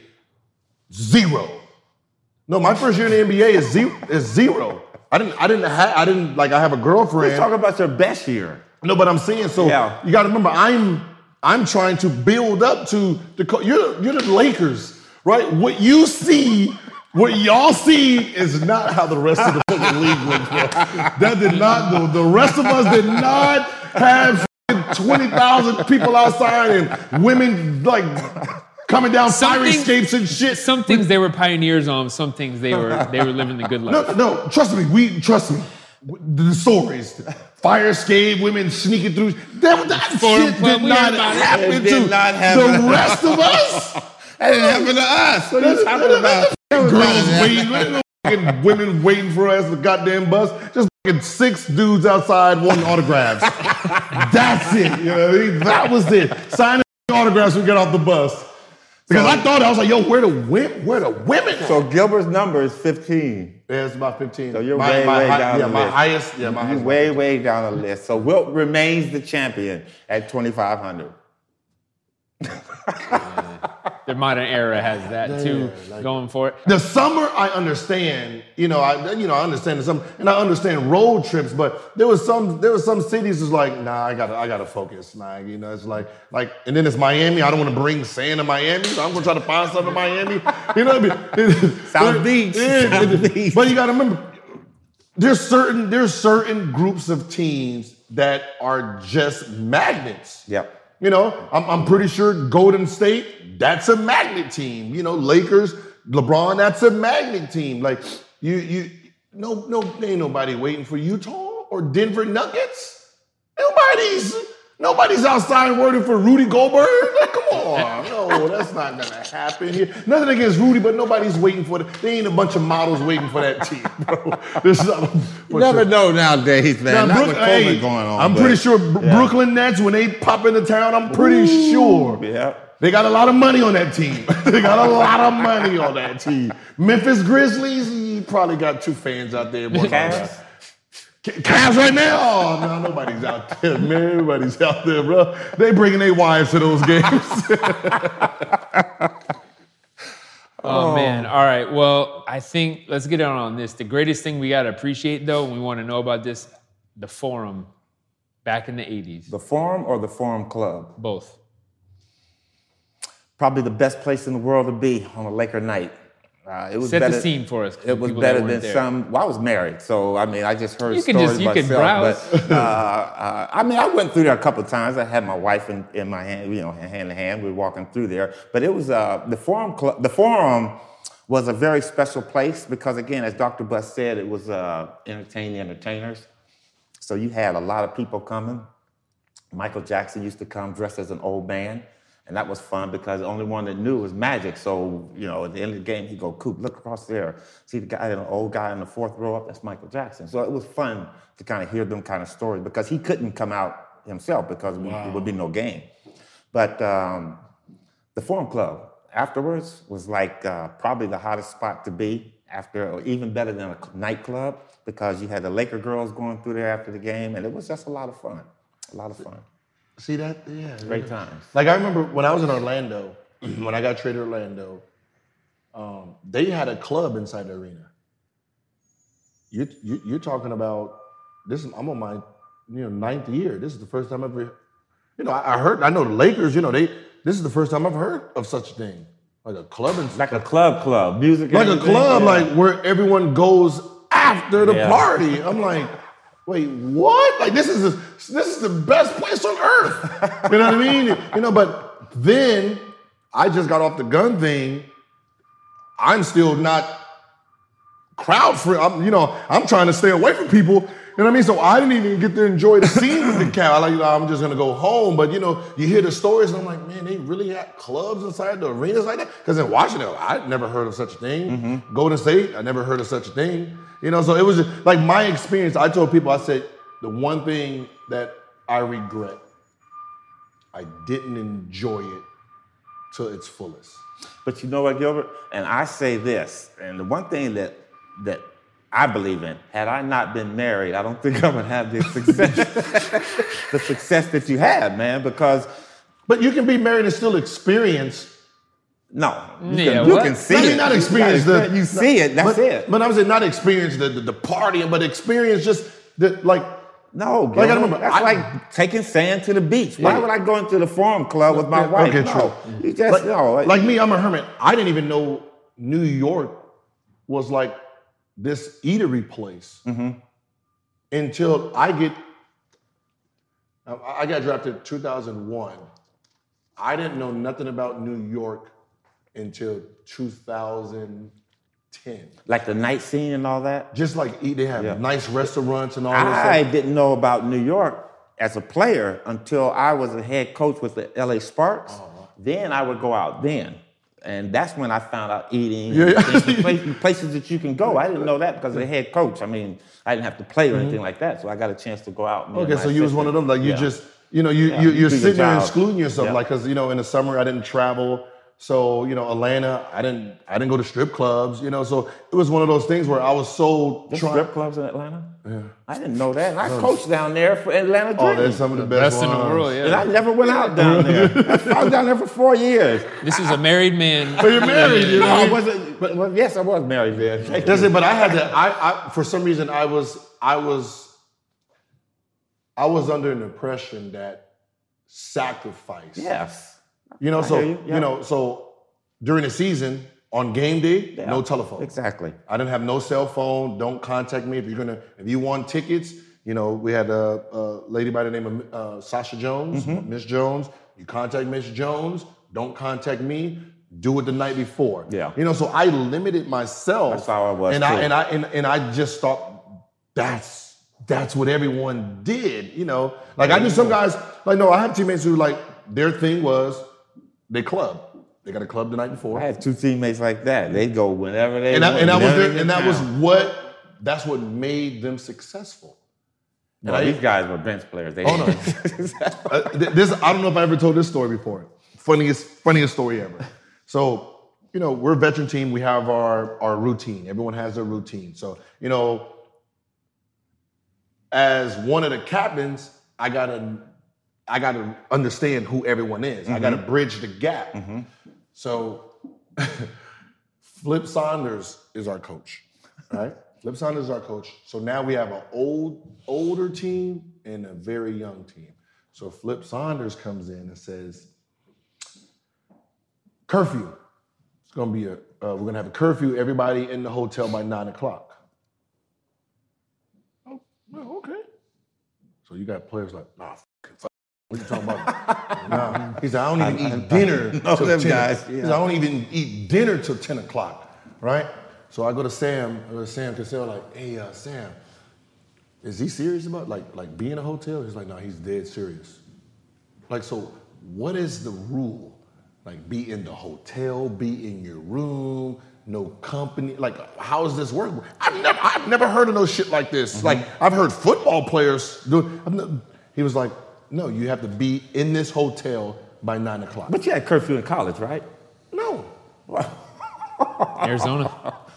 zero. No, my first year in the N B A is zero. Is zero. I didn't, I didn't have, I didn't like. I have a girlfriend. Let's talk about your best year. No, but I'm saying so. Yeah. You got to remember, I'm, I'm trying to build up to the. You're, you're the Lakers. Right? What you see, what y'all see is not how the rest of the fucking league looks, bro. That did not, the, the rest of us did not have twenty thousand people outside and women like coming down some fire things, escapes and shit. Some things they were pioneers on, some things they were they were living the good life. No, no, trust me, we, trust me. The stories, fire escape, women sneaking through, that, that shit did not happen it to did not happen. the rest of us. That didn't happen to us. What are you talking about? Girls waiting, women waiting for us, the goddamn bus. Just six dudes outside wanting autographs. That's it. You know what I mean? That was it. Signing autographs when we get off the bus. Because so, I thought, I was like, yo, where the women? Where the women? So Gilbert's number is fifteen. Yeah, it's about fifteen. So you're my, way, my way high, down yeah, the my list. Highest, yeah, my you're highest. way, way down the list. So Wilt remains the champion at twenty-five hundred. Yeah. The modern era has that yeah, too, like, going for it. The summer, I understand. You know, I you know I understand the summer, and I understand road trips. But there was some there was some cities that's like, nah, I gotta I gotta focus. Nah, you know, it's like like, and then it's Miami. I don't want to bring sand to Miami, so I'm gonna try to find something in Miami. You know what I mean? South Beach. Yeah, South Beach. But you gotta remember, there's certain there's certain groups of teams that are just magnets. Yep. You know, I'm, I'm pretty sure Golden State, that's a magnet team. You know, Lakers, LeBron, that's a magnet team. Like, you, you, no, no, ain't nobody waiting for Utah or Denver Nuggets. Nobody's, Nobody's outside waiting for Rudy Gobert. Like, come on. No, that's not going to happen here. Nothing against Rudy, but nobody's waiting for it. There ain't a bunch of models waiting for that team, bro. There's not a You never of, know nowadays, man. now, Not Brook, with COVID hey, going on. I'm but, pretty sure Br- yeah. Brooklyn Nets, when they pop into town, I'm pretty Ooh, sure Yeah. they got a lot of money on that team. They got a lot of money on that team. Memphis Grizzlies, he probably got two fans out there. Cavs? Cavs right now? Oh, no, nobody's out there, man. Everybody's out there, bro. They bringing their wives to those games. Oh, man. All right. Well, I think let's get on on this. The greatest thing we got to appreciate, though, and we want to know about this, the Forum back in the eighties. The Forum or the Forum Club? Both. Probably the best place in the world to be on a Laker night. Uh, it was Set better, the scene for us. It was people better that than weren't there. some. Well, I was married, so I mean, I just heard You could stories just- you could myself. browse. But uh, uh, I mean, I went through there a couple of times. I had my wife in, in my hand, you know, hand in hand. We were walking through there. But it was uh, the Forum Club. The Forum was a very special place because, again, as Doctor Buss said, it was uh, entertaining entertainers. So you had a lot of people coming. Michael Jackson used to come dressed as an old man. And that was fun because the only one that knew was Magic. So, you know, at the end of the game, he'd go, Coop, look across there. See the guy, the old guy in the fourth row up? That's Michael Jackson. So it was fun to kind of hear them kind of stories because he couldn't come out himself because wow. there would be no game. But um, the Forum Club afterwards was like uh, probably the hottest spot to be after, or even better than a nightclub because you had the Laker girls going through there after the game. And it was just a lot of fun, a lot of fun. See that? Yeah. Great times. Like I remember when I was in Orlando, when I got traded to Orlando, um, they had a club inside the arena. You, you, you're talking about this. Is, I'm on my you know ninth year. This is the first time I've ever, you know, I, I heard. I know the Lakers. You know, they. This is the first time I've heard of such a thing, like a club and like a club, club music, like a club, yeah. like where everyone goes after the yeah. party. I'm like. Wait, what? Like this is a, this is the best place on earth. You know what I mean? You know, but then I just got off the gun thing. I'm still not crowd free. I'm, you know, I'm trying to stay away from people. You know what I mean? So I didn't even get to enjoy the scene with the cow. I like, you know, I'm just gonna go home. But you know, you hear the stories, and I'm like, man, they really had clubs inside the arenas like that. Because in Washington, I'd never heard of such a thing. Mm-hmm. Golden State, I never heard of such a thing. You know, so it was just, like my experience. I told people, I said, the one thing that I regret, I didn't enjoy it to its fullest. But you know what, Gilbert? And I say this, and the one thing that that I believe in, had I not been married, I don't think I would have the success, the success that you had, man, because... But you can be married and still experience... No, you, yeah, can, you what? can see I mean, it. not experience you the... You see it, that's but, it. But I was saying not experience the, the, the partying, but experience just the, like... No, like I remember, that's I, like taking sand to the beach. Why yeah. would I go into the Forum Club with my wife? Okay, no, true. you just, like, no. Like me, I'm a hermit. I didn't even know New York was like this eatery place mm-hmm. until I get... I got drafted in two thousand one. I didn't know nothing about New York until two thousand ten. Like the night scene and all that? Just like eat, they have Yeah. nice restaurants and all this I stuff. didn't know about New York as a player until I was a head coach with the L A Sparks. Uh-huh. Then I would go out then. And that's when I found out eating Yeah, yeah. and the places, places that you can go. I didn't know that because of the head coach. I mean, I didn't have to play or anything like that. So I got a chance to go out. Okay, so you was one of them, like you Yeah. just, you know, you, Yeah, you, you you're do your sitting there job. excluding yourself, Yeah. like, cause you know, in the summer I didn't travel. So, you know, Atlanta, I didn't, I didn't go to strip clubs, you know, so it was one of those things where I was so There's trying. strip clubs in Atlanta? Yeah. I didn't know that. And I coached down there for Atlanta Oh, Dream. there's some of the best, Best in the ones. world, yeah. And I never went out down there. I was down there for four years. This is a married man. But you're married, you No, know. I wasn't. But, well, yes, I was married then. Thank That's you. it. But I had to. I, I for some reason I was I was I was under an impression that sacrifice. Yes. You know. I So hear you, you, yeah. know. So during the season on game day, Yeah. no telephone. Exactly. I didn't have no cell phone. Don't contact me if you're gonna. If you want tickets, you know we had a, a lady by the name of uh, Sasha Jones, Mm-hmm. Miss Jones. You contact Miss Jones. Don't contact me. Do it the night before. Yeah. You know, so I limited myself. That's how I was, And too. I and I and, and I just thought that's that's what everyone did, you know. Like I knew some guys, like no, I have teammates who like their thing was they club. They got a club the night before. I had two teammates like that. They go whenever they and that, want. And that was their, in and that town. was what that's what made them successful. No, and I, these guys were bench players. They oh no, uh, this I don't know if I ever told this story before. Funniest funniest story ever. So you know we're a veteran team. We have our our routine. Everyone has their routine. So you know, as one of the captains, I gotta I gotta understand who everyone is. Mm-hmm. I gotta bridge the gap. Mm-hmm. So Flip Saunders is our coach, right? Flip Saunders is our coach. So now we have an old, older team and a very young team. So Flip Saunders comes in and says, curfew. It's gonna be a, uh, we're gonna have a curfew, everybody in the hotel by nine o'clock. Oh, well, okay. So you got players like, nah, fucking fuck. What are you talking about? Nah. He said, I don't even I, eat I, dinner I till ten. Guys, yeah. He said, I don't even eat dinner till ten o'clock, right? So I go to Sam, I go to Sam, because they're like, hey, uh, Sam, is he serious about like like being in a hotel? He's like, no, he's dead serious. Like, so what is the rule? Like, be in the hotel, be in your room, no company. Like, how does this work? I've never, I've never heard of no shit like this. Mm-hmm. Like, I've heard football players do it. He was like, no, you have to be in this hotel by nine o'clock. But you had curfew in college, right? No. Arizona.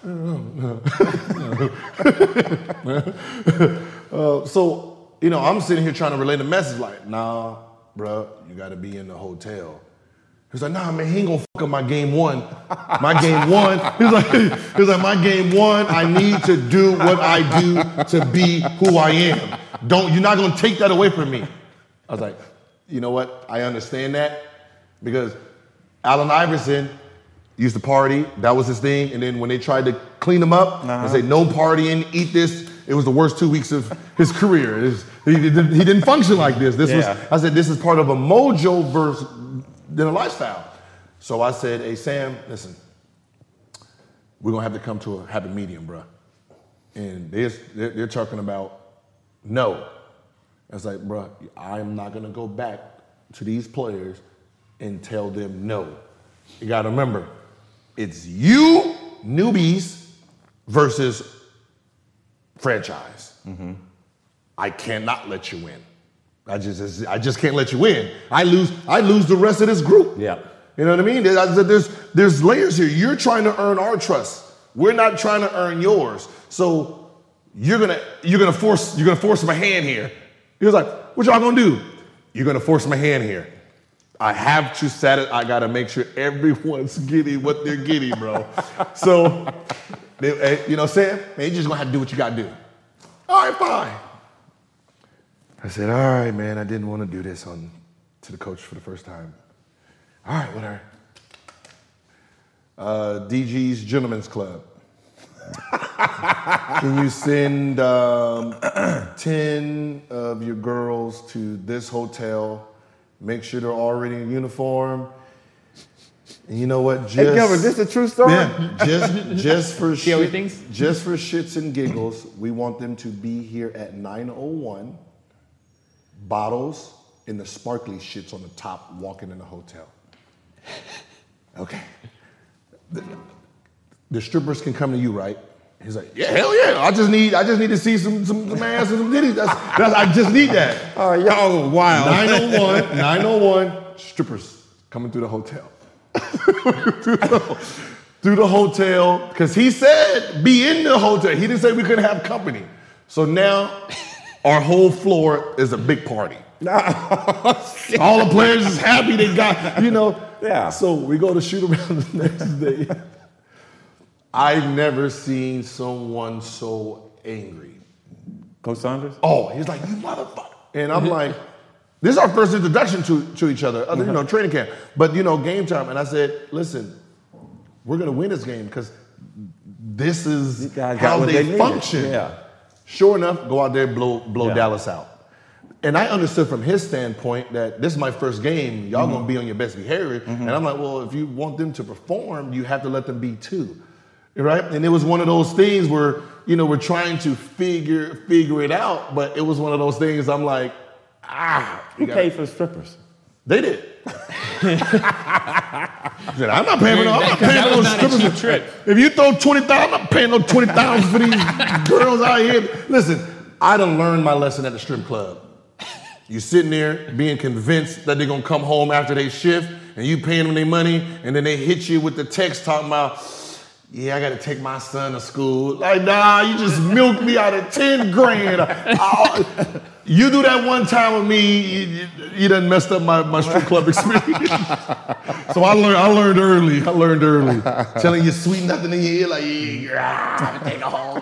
uh, so, you know, I'm sitting here trying to relay the message like, nah, bro, you got to be in the hotel. He's like, nah, man, he ain't gonna fuck up my game one. My game one. He's like, he's like, my game one, I need to do what I do to be who I am. Don't, you're not gonna take that away from me. I was like, you know what? I understand that because Allen Iverson used to party. That was his thing. And then when they tried to clean him up uh-huh. and say, no partying, eat this, it was the worst two weeks of his career. It was, he, didn't, he didn't function like this. This yeah. was, I said, this is part of a mojo versus than a lifestyle. So I said, hey, Sam, listen, we're going to have to come to a happy medium, bro. And they're, they're, they're talking about no. I was like, bro, I'm not going to go back to these players and tell them no. You got to remember, it's you, newbies, versus franchise. Mm-hmm. I cannot let you win. I just, I just can't let you win. I lose, I lose the rest of this group. Yeah. You know what I mean? There's, there's layers here. You're trying to earn our trust. We're not trying to earn yours. So you're gonna, you're gonna force, you're gonna force my hand here. He was like, what y'all gonna do? You're gonna force my hand here. I have to set it. I gotta make sure everyone's getting what they're getting, bro. So, they, you know, Sam, man, you just gonna have to do what you gotta do. All right, fine. I said, all right, man, I didn't want to do this on to the coach for the first time. All right, whatever. Uh, D G's Gentlemen's Club. Can you send um, ten of your girls to this hotel? Make sure they're already in uniform. And you know what? Just, hey, Gilbert, this is a true story? Yeah, just, just, for shit, just for shits and giggles, we want them to be here at nine oh one. Bottles and the sparkly shits on the top walking in the hotel. Okay. The, the strippers can come to you, right? He's like, yeah, hell yeah. I just need I just need to see some some, some ass and some titties. That's, that's I just need that. Oh, y'all are wild. nine oh one, nine oh one, strippers coming through the hotel. through, the, through the hotel, because he said be in the hotel. He didn't say we couldn't have company. So now our whole floor is a big party. All the players is happy they got, you know. Yeah. So we go to shoot around the next day. I've never seen someone so angry. Coach Saunders? Oh, he's like, you motherfucker. And I'm like, this is our first introduction to, to each other, other, you know, training camp. But, you know, game time. And I said, listen, we're going to win this game because this is how they, they function. Yeah. Sure enough, go out there, blow blow yeah. Dallas out. And I understood from his standpoint that this is my first game. Y'all mm-hmm. gonna be on your best behavior. Mm-hmm. And I'm like, well, if you want them to perform, you have to let them be too. right? And it was one of those things where, you know, we're trying to figure figure it out, but it was one of those things I'm like, ah. Who paid for the strippers? They did. Said, I'm not paying for no, I'm not paying for no strippers. Trip. If you throw twenty thousand, I'm not paying no twenty thousand for these girls out here. Listen, I done learned my lesson at the strip club. You sitting there being convinced that they're gonna come home after they shift, and you paying them their money, and then they hit you with the text talking about, yeah, I gotta take my son to school. Like, nah, you just milked me out of ten grand. I, you do that one time with me, you, you, you done messed up my, my strip club experience. So I learned I learned early. I learned early. Telling you sweet nothing in your ear, like, yeah, take a home.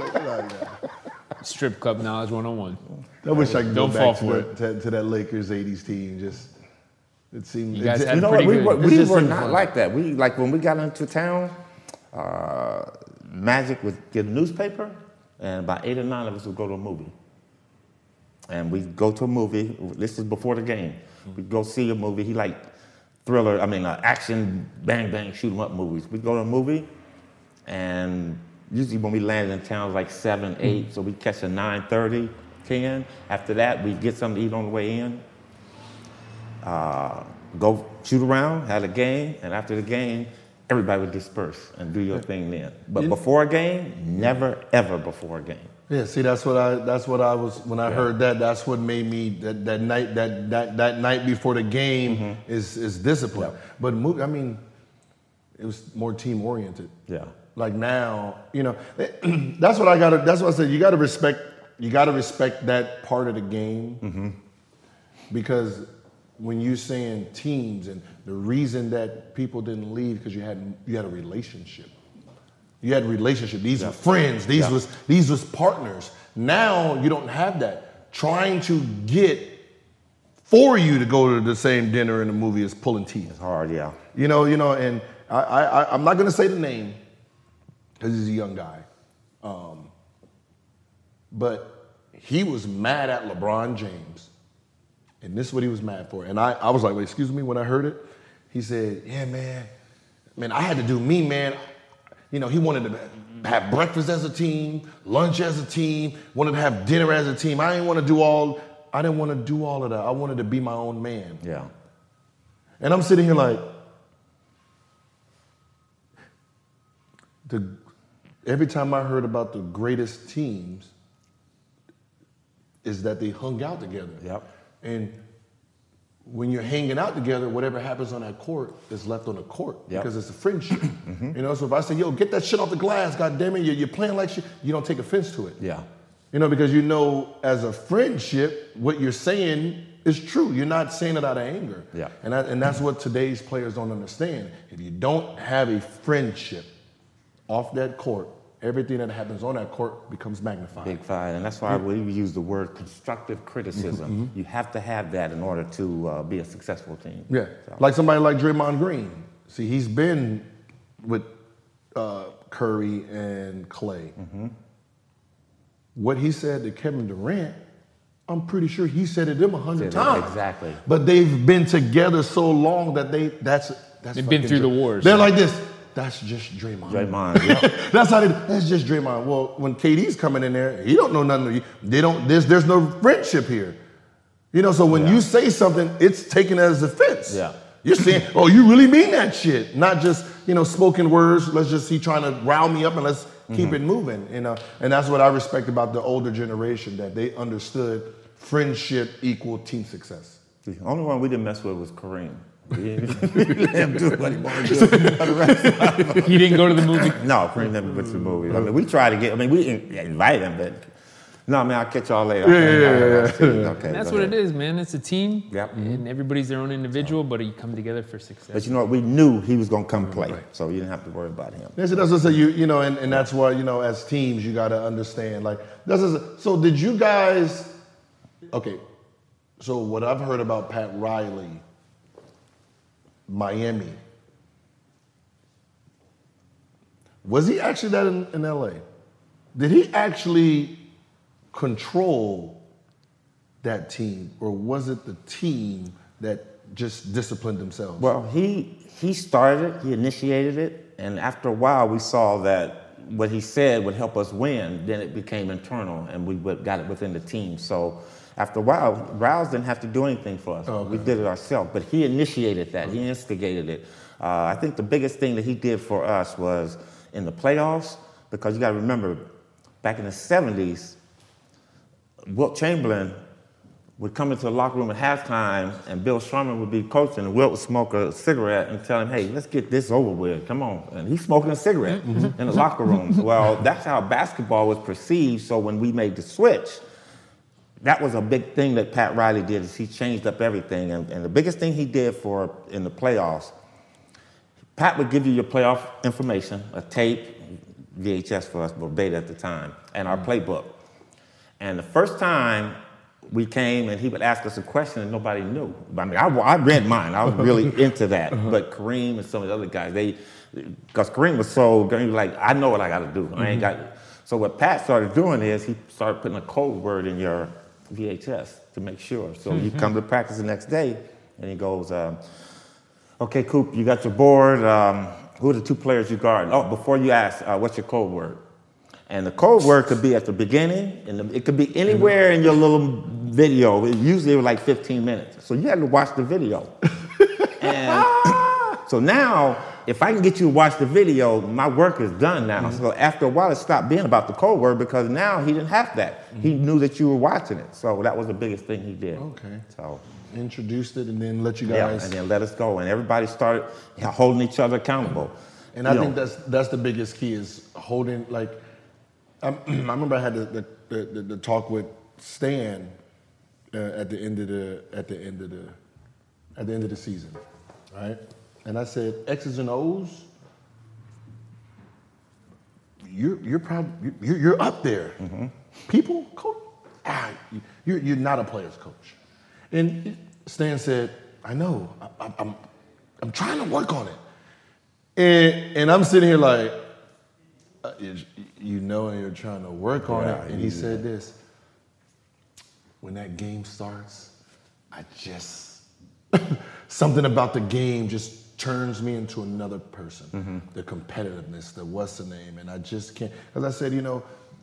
Strip club knowledge one oh one. I wish I could go Don't back fall to, for that, to, to that Lakers eighties team. Just it seemed You guys it, had You know what? pretty We good. were, This we just were seemed not fun. like that. We like when we got into town. Uh, Magic would get a newspaper, and about eight or nine of us would go to a movie. And we'd go to a movie. This was before the game. We'd go see a movie. He liked thriller. I mean, uh, action, bang bang, shoot 'em up movies. We'd go to a movie, and usually when we landed in town, it was like seven, eight. So we'd catch a nine thirty, ten. After that, we'd get something to eat on the way in. Uh, go shoot around, had a game, and after the game, everybody would disperse and do your thing then. But before a game, never ever before a game. Yeah, see, that's what I. That's what I was when I Yeah. heard that. That's what made me that, that night. That, that that night before the game Mm-hmm. is is discipline. Yeah. But movie, I mean, it was more team oriented. Yeah. Like now, you know, that's what I got to. That's what I said. You got to respect. You got to respect that part of the game, Mm-hmm. because when you're saying teams and the reason that people didn't leave because you had you had a relationship. You had a relationship. These Yeah. were friends. These Yeah. was these was partners. Now you don't have that. Trying to get for you to go to the same dinner and the movie is pulling teeth. It's hard, yeah. You know, you know, and I, I, I'm not gonna say the name because he's a young guy, um, but he was mad at LeBron James, and this is what he was mad for. And I, I was like, wait, excuse me. When I heard it, he said, "Yeah, man, man, I had to do me, man." You know, he wanted to have breakfast as a team, lunch as a team, wanted to have dinner as a team. I didn't want to do all. I didn't want to do all of that. I wanted to be my own man. Yeah. And I'm sitting here like, the every time I heard about the greatest teams is that they hung out together. Yep. And when you're hanging out together, whatever happens on that court is left on the court Yep. because it's a friendship. You know, so if I say, yo, get that shit off the glass, God damn it, you're, you're playing like shit, you don't take offense to it. Yeah. You know, because you know as a friendship, what you're saying is true. You're not saying it out of anger. Yeah. And, that, and that's what today's players don't understand. If you don't have a friendship off that court, everything that happens on that court becomes magnified. Big five, and that's why we use the word constructive criticism. Mm-hmm. You have to have that in order to uh, be a successful team. Yeah, So, like somebody like Draymond Green. See, he's been with uh, Curry and Clay. Mm-hmm. What he said to Kevin Durant, I'm pretty sure he said it to them a hundred Said it, times. exactly. But they've been together so long that they that's that's They've been fucking through the Dray- wars. They're like this. That's just Draymond. Draymond, yeah. That's how they. That's just Draymond. Well, when K D's coming in there, he don't know nothing. They don't. There's there's no friendship here. You know. So when Yeah. you say something, it's taken as offense. Yeah. You're saying, oh, you really mean that shit, not just you know spoken words. Let's just see trying to rile me up and let's keep it moving. You know. And that's what I respect about the older generation, that they understood friendship equal team success. The only one we didn't mess with was Kareem. We didn't let him do what he wanted to do. He didn't go to the movie. No, Kareem never went to the movies. I mean, we tried to get, I mean, we in- invite him, but no, man, I'll catch y'all later. Yeah, yeah, yeah, yeah. Okay, That's go what ahead. it is, man. It's a team. Yep. And everybody's their own individual, but you come together for success. But you know what? We knew he was going to come play, so you didn't have to worry about him. Yeah, so that's what I say. You you know, and, and that's why you know, as teams, you got to understand. Like, that's just, so. Did you guys? Okay, so what I've heard about Pat Riley, Miami. Was he actually that in, in L A? Did he actually control that team, or was it the team that just disciplined themselves? Well, he he started it, he initiated it, and after a while, we saw that what he said would help us win, then it became internal, and we got it within the team. So after a while, Rouse didn't have to do anything for us. Okay. We did it ourselves, but he initiated that. He instigated it. Uh, I think the biggest thing that he did for us was in the playoffs, because you got to remember, back in the seventies, Wilt Chamberlain would come into the locker room at halftime, and Bill Sherman would be coaching, and Wilt would smoke a cigarette and tell him, hey, let's get this over with, come on. And he's smoking a cigarette mm-hmm. in the locker rooms. Well, that's how basketball was perceived, so when we made the switch, that was a big thing that Pat Riley did, is he changed up everything. And, and the biggest thing he did for in the playoffs, Pat would give you your playoff information, a tape, V H S for us, but beta at the time, and our playbook. And the first time we came and he would ask us a question and nobody knew. I mean, I, I read mine. I was really into that. Uh-huh. But Kareem and some of the other guys, they, because Kareem was so, he was like, I know what I got to do. Mm-hmm. I ain't got. So what Pat started doing is he started putting a code word in your V H S to make sure. So mm-hmm. you come to practice the next day and he goes, um, okay, Coop, you got your board. Um, who are the two players you guard? Oh, before you ask, uh, what's your code word? And the code word could be at the beginning, and it could be anywhere in your little video. It usually was like fifteen minutes. So you had to watch the video. And so now, if I can get you to watch the video, my work is done now. Mm-hmm. So after a while, it stopped being about the code word, because now he didn't have that. Mm-hmm. He knew that you were watching it. So that was the biggest thing he did. Okay. So introduced it and then let you guys. Yeah, and then let us go. And everybody started holding each other accountable. And I you think know. that's that's the biggest key, is holding, like, I, I remember I had the the, the, the talk with Stan uh, at the end of the at the end of the at the end of the season, right? And I said, X's and O's, you're you're probably you're, you're up there. Mm-hmm. People, coach, ah, you're you're not a player's coach. And Stan said, I know, I, I'm I'm trying to work on it. And and I'm sitting here like, uh, you know, you're trying to work on yeah, it. And he said this: when that game starts, I just something about the game just turns me into another person. Mm-hmm. The competitiveness, the what's the name, and I just can't. Because I said, you know,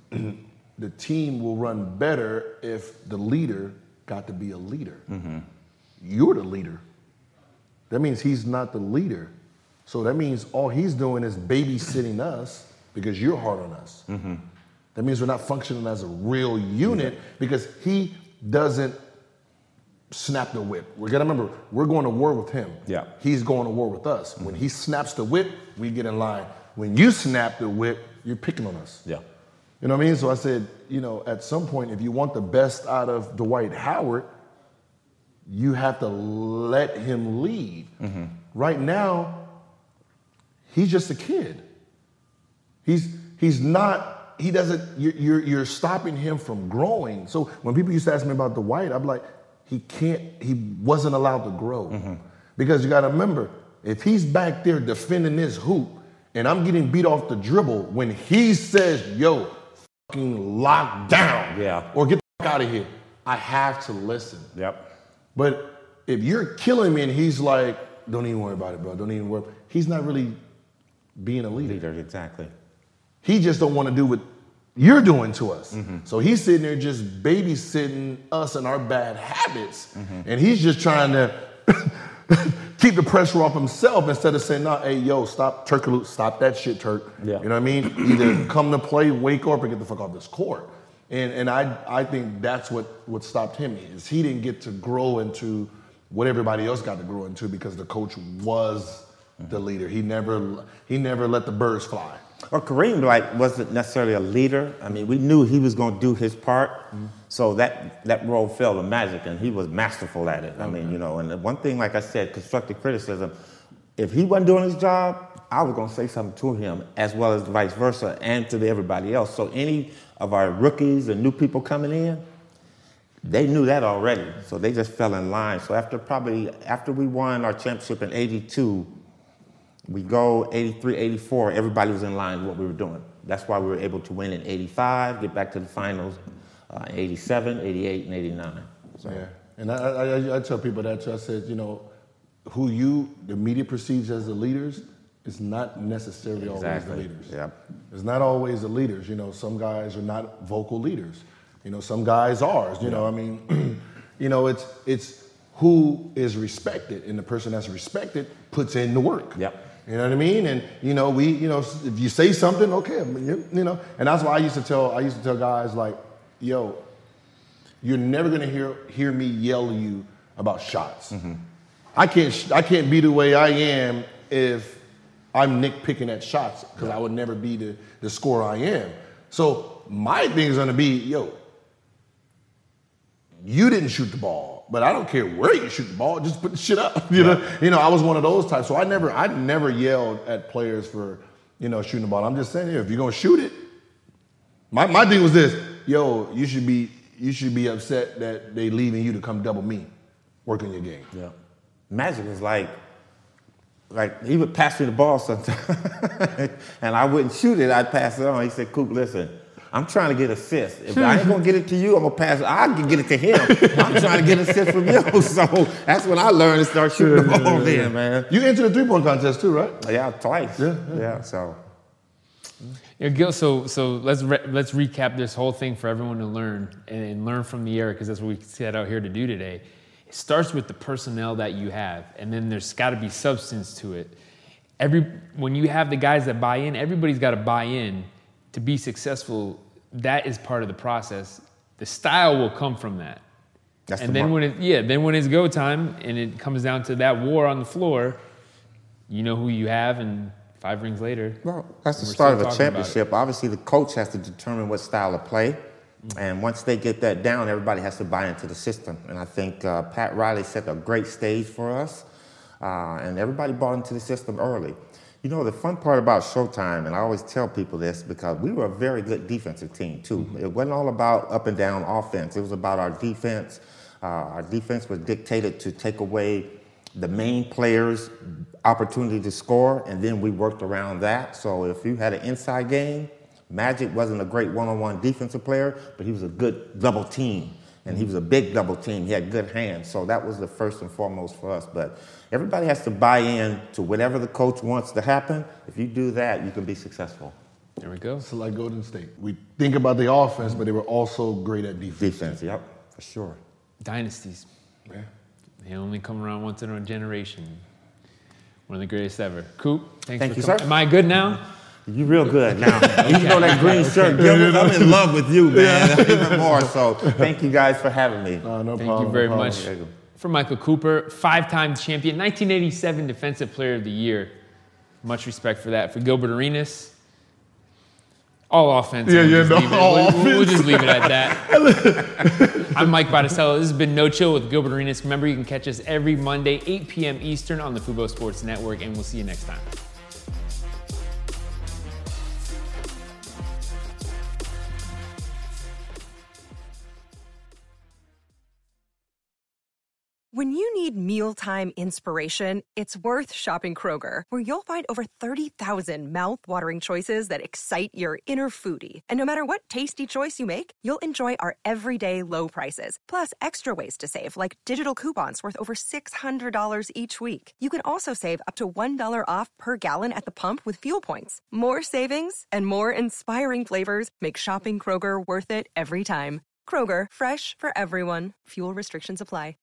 the team will run better if the leader got to be a leader. Mm-hmm. You're the leader. That means he's not the leader. So that means all he's doing is babysitting us because you're hard on us. Mm-hmm. That means we're not functioning as a real unit, yeah. because he doesn't snap the whip. We gotta remember, we're going to war with him. Yeah. He's going to war with us. Mm-hmm. When he snaps the whip, we get in line. When you snap the whip, you're picking on us. Yeah. You know what I mean? So I said, you know, at some point, if you want the best out of Dwight Howard, you have to let him lead. Mm-hmm. Right now, he's just a kid. He's he's not, he doesn't, you're, you're, you're stopping him from growing. So when people used to ask me about Dwight, I'm like, he can't, he wasn't allowed to grow. Mm-hmm. Because you gotta remember, if he's back there defending this hoop and I'm getting beat off the dribble, when he says, yo, fucking lock down, yeah. or get the fuck out of here, I have to listen. Yep. But if you're killing me and he's like, don't even worry about it, bro, don't even worry, he's not really being a leader. Leader, exactly. He just don't want to do what you're doing to us. Mm-hmm. So he's sitting there just babysitting us and our bad habits. Mm-hmm. And he's just trying to keep the pressure off himself instead of saying, no, hey, yo, stop, Turk, stop that shit, Turk. Yeah. You know what I mean? Either come to play, wake up, or get the fuck off this court. And and I I think that's what, what stopped him, is he didn't get to grow into what everybody else got to grow into because the coach was the leader. He never he never let the birds fly. Or Kareem, like, wasn't necessarily a leader. I mean, we knew he was going to do his part, mm-hmm. so that that role fell to Magic, and he was masterful at it. I okay. mean, you know, and the one thing, like I said, constructive criticism. If he wasn't doing his job, I was going to say something to him, as well as vice versa, and to everybody else. So any of our rookies and new people coming in, they knew that already, so they just fell in line. So after probably after we won our championship in eighty-two. We go eighty-three, eighty-four, everybody was in line with what we were doing. That's why we were able to win in eighty-five, get back to the finals, uh, eighty-seven, eighty-eight, and eighty-nine. So. Yeah, and I, I, I tell people that too. I said, you know, who you, the media perceives as the leaders, it's not necessarily Exactly. always the leaders. Yep. It's not always the leaders. You know, some guys are not vocal leaders. You know, some guys are. You know, I mean, you know, it's it's who is respected, and the person that's respected puts in the work. Yep. You know what I mean? And you know, we, you know, if you say something, okay, you, you know, and that's why I used to tell I used to tell guys like, yo, you're never gonna hear hear me yell at you about shots. Mm-hmm. I can't I can't be the way I am if I'm nitpicking at shots, because I would never be the, the scorer I am. So my thing is gonna be, yo, you didn't shoot the ball, but I don't care where you shoot the ball, just put the shit up. You yeah. know, you know, I was one of those types. So I never I never yelled at players for, you know, shooting the ball. I'm just saying, if you're gonna shoot it, my my thing was this, yo, you should be you should be upset that they leaving you to come double me, work on your game. Yeah. Magic was like, like he would pass me the ball sometimes, and I wouldn't shoot it. I'd pass it on. He said, "Coop, listen, I'm trying to get assists. If I ain't gonna get it to you, I'm gonna pass it. I can get it to him. I'm trying to get assists from you." So that's when I learned to start shooting the ball. Then, man. You entered the three-point contest too, right? Yeah, twice. Yeah, yeah. yeah so. Yeah, Gil, so so let's re- let's recap this whole thing for everyone to learn and, and learn from the era, because that's what we set out here to do today. It starts with the personnel that you have, and then there's got to be substance to it. Every when you have the guys that buy in, everybody's got to buy in to be successful. That is part of the process. The style will come from that. That's and the then mark. when it yeah, then when it's go time and it comes down to that war on the floor, you know who you have, and five rings later. Well, that's the start of a championship. Obviously, the coach has to determine what style of play. And once they get that down, everybody has to buy into the system. And I think uh, Pat Riley set a great stage for us. Uh, and everybody bought into the system early. You know, the fun part about Showtime, and I always tell people this, because we were a very good defensive team, too. Mm-hmm. It wasn't all about up and down offense. It was about our defense. Uh, our defense was dictated to take away the main players' opportunity to score, and then we worked around that. So if you had an inside game, Magic wasn't a great one-on-one defensive player, but he was a good double team, and he was a big double team. He had good hands, so that was the first and foremost for us. But everybody has to buy in to whatever the coach wants to happen. If you do that, you can be successful. There we go. So like Golden State. We think about the offense, but they were also great at defense. Defense, yep, for sure. Dynasties. Yeah. They only come around once in a generation. One of the greatest ever. Coop, thanks Thank for you, coming. sir. Am I good now? You're real good now. You know that green shirt, Gilbert, I'm in love with you, man, even more. So thank you guys for having me. Uh, no thank problem, you very no much. For Michael Cooper, five-time champion, nineteen eighty-seven Defensive Player of the Year. Much respect for that. For Gilbert Arenas, all offense. Yeah, we'll yeah, no, we'll, all we'll, offense. We'll just leave it at that. I'm Mike Botticello. This has been No Chill with Gilbert Arenas. Remember, you can catch us every Monday, eight p.m. Eastern on the Fubo Sports Network, and we'll see you next time. When you need mealtime inspiration, it's worth shopping Kroger, where you'll find over thirty thousand mouth-watering choices that excite your inner foodie. And no matter what tasty choice you make, you'll enjoy our everyday low prices, plus extra ways to save, like digital coupons worth over six hundred dollars each week. You can also save up to one dollar off per gallon at the pump with fuel points. More savings and more inspiring flavors make shopping Kroger worth it every time. Kroger, fresh for everyone. Fuel restrictions apply.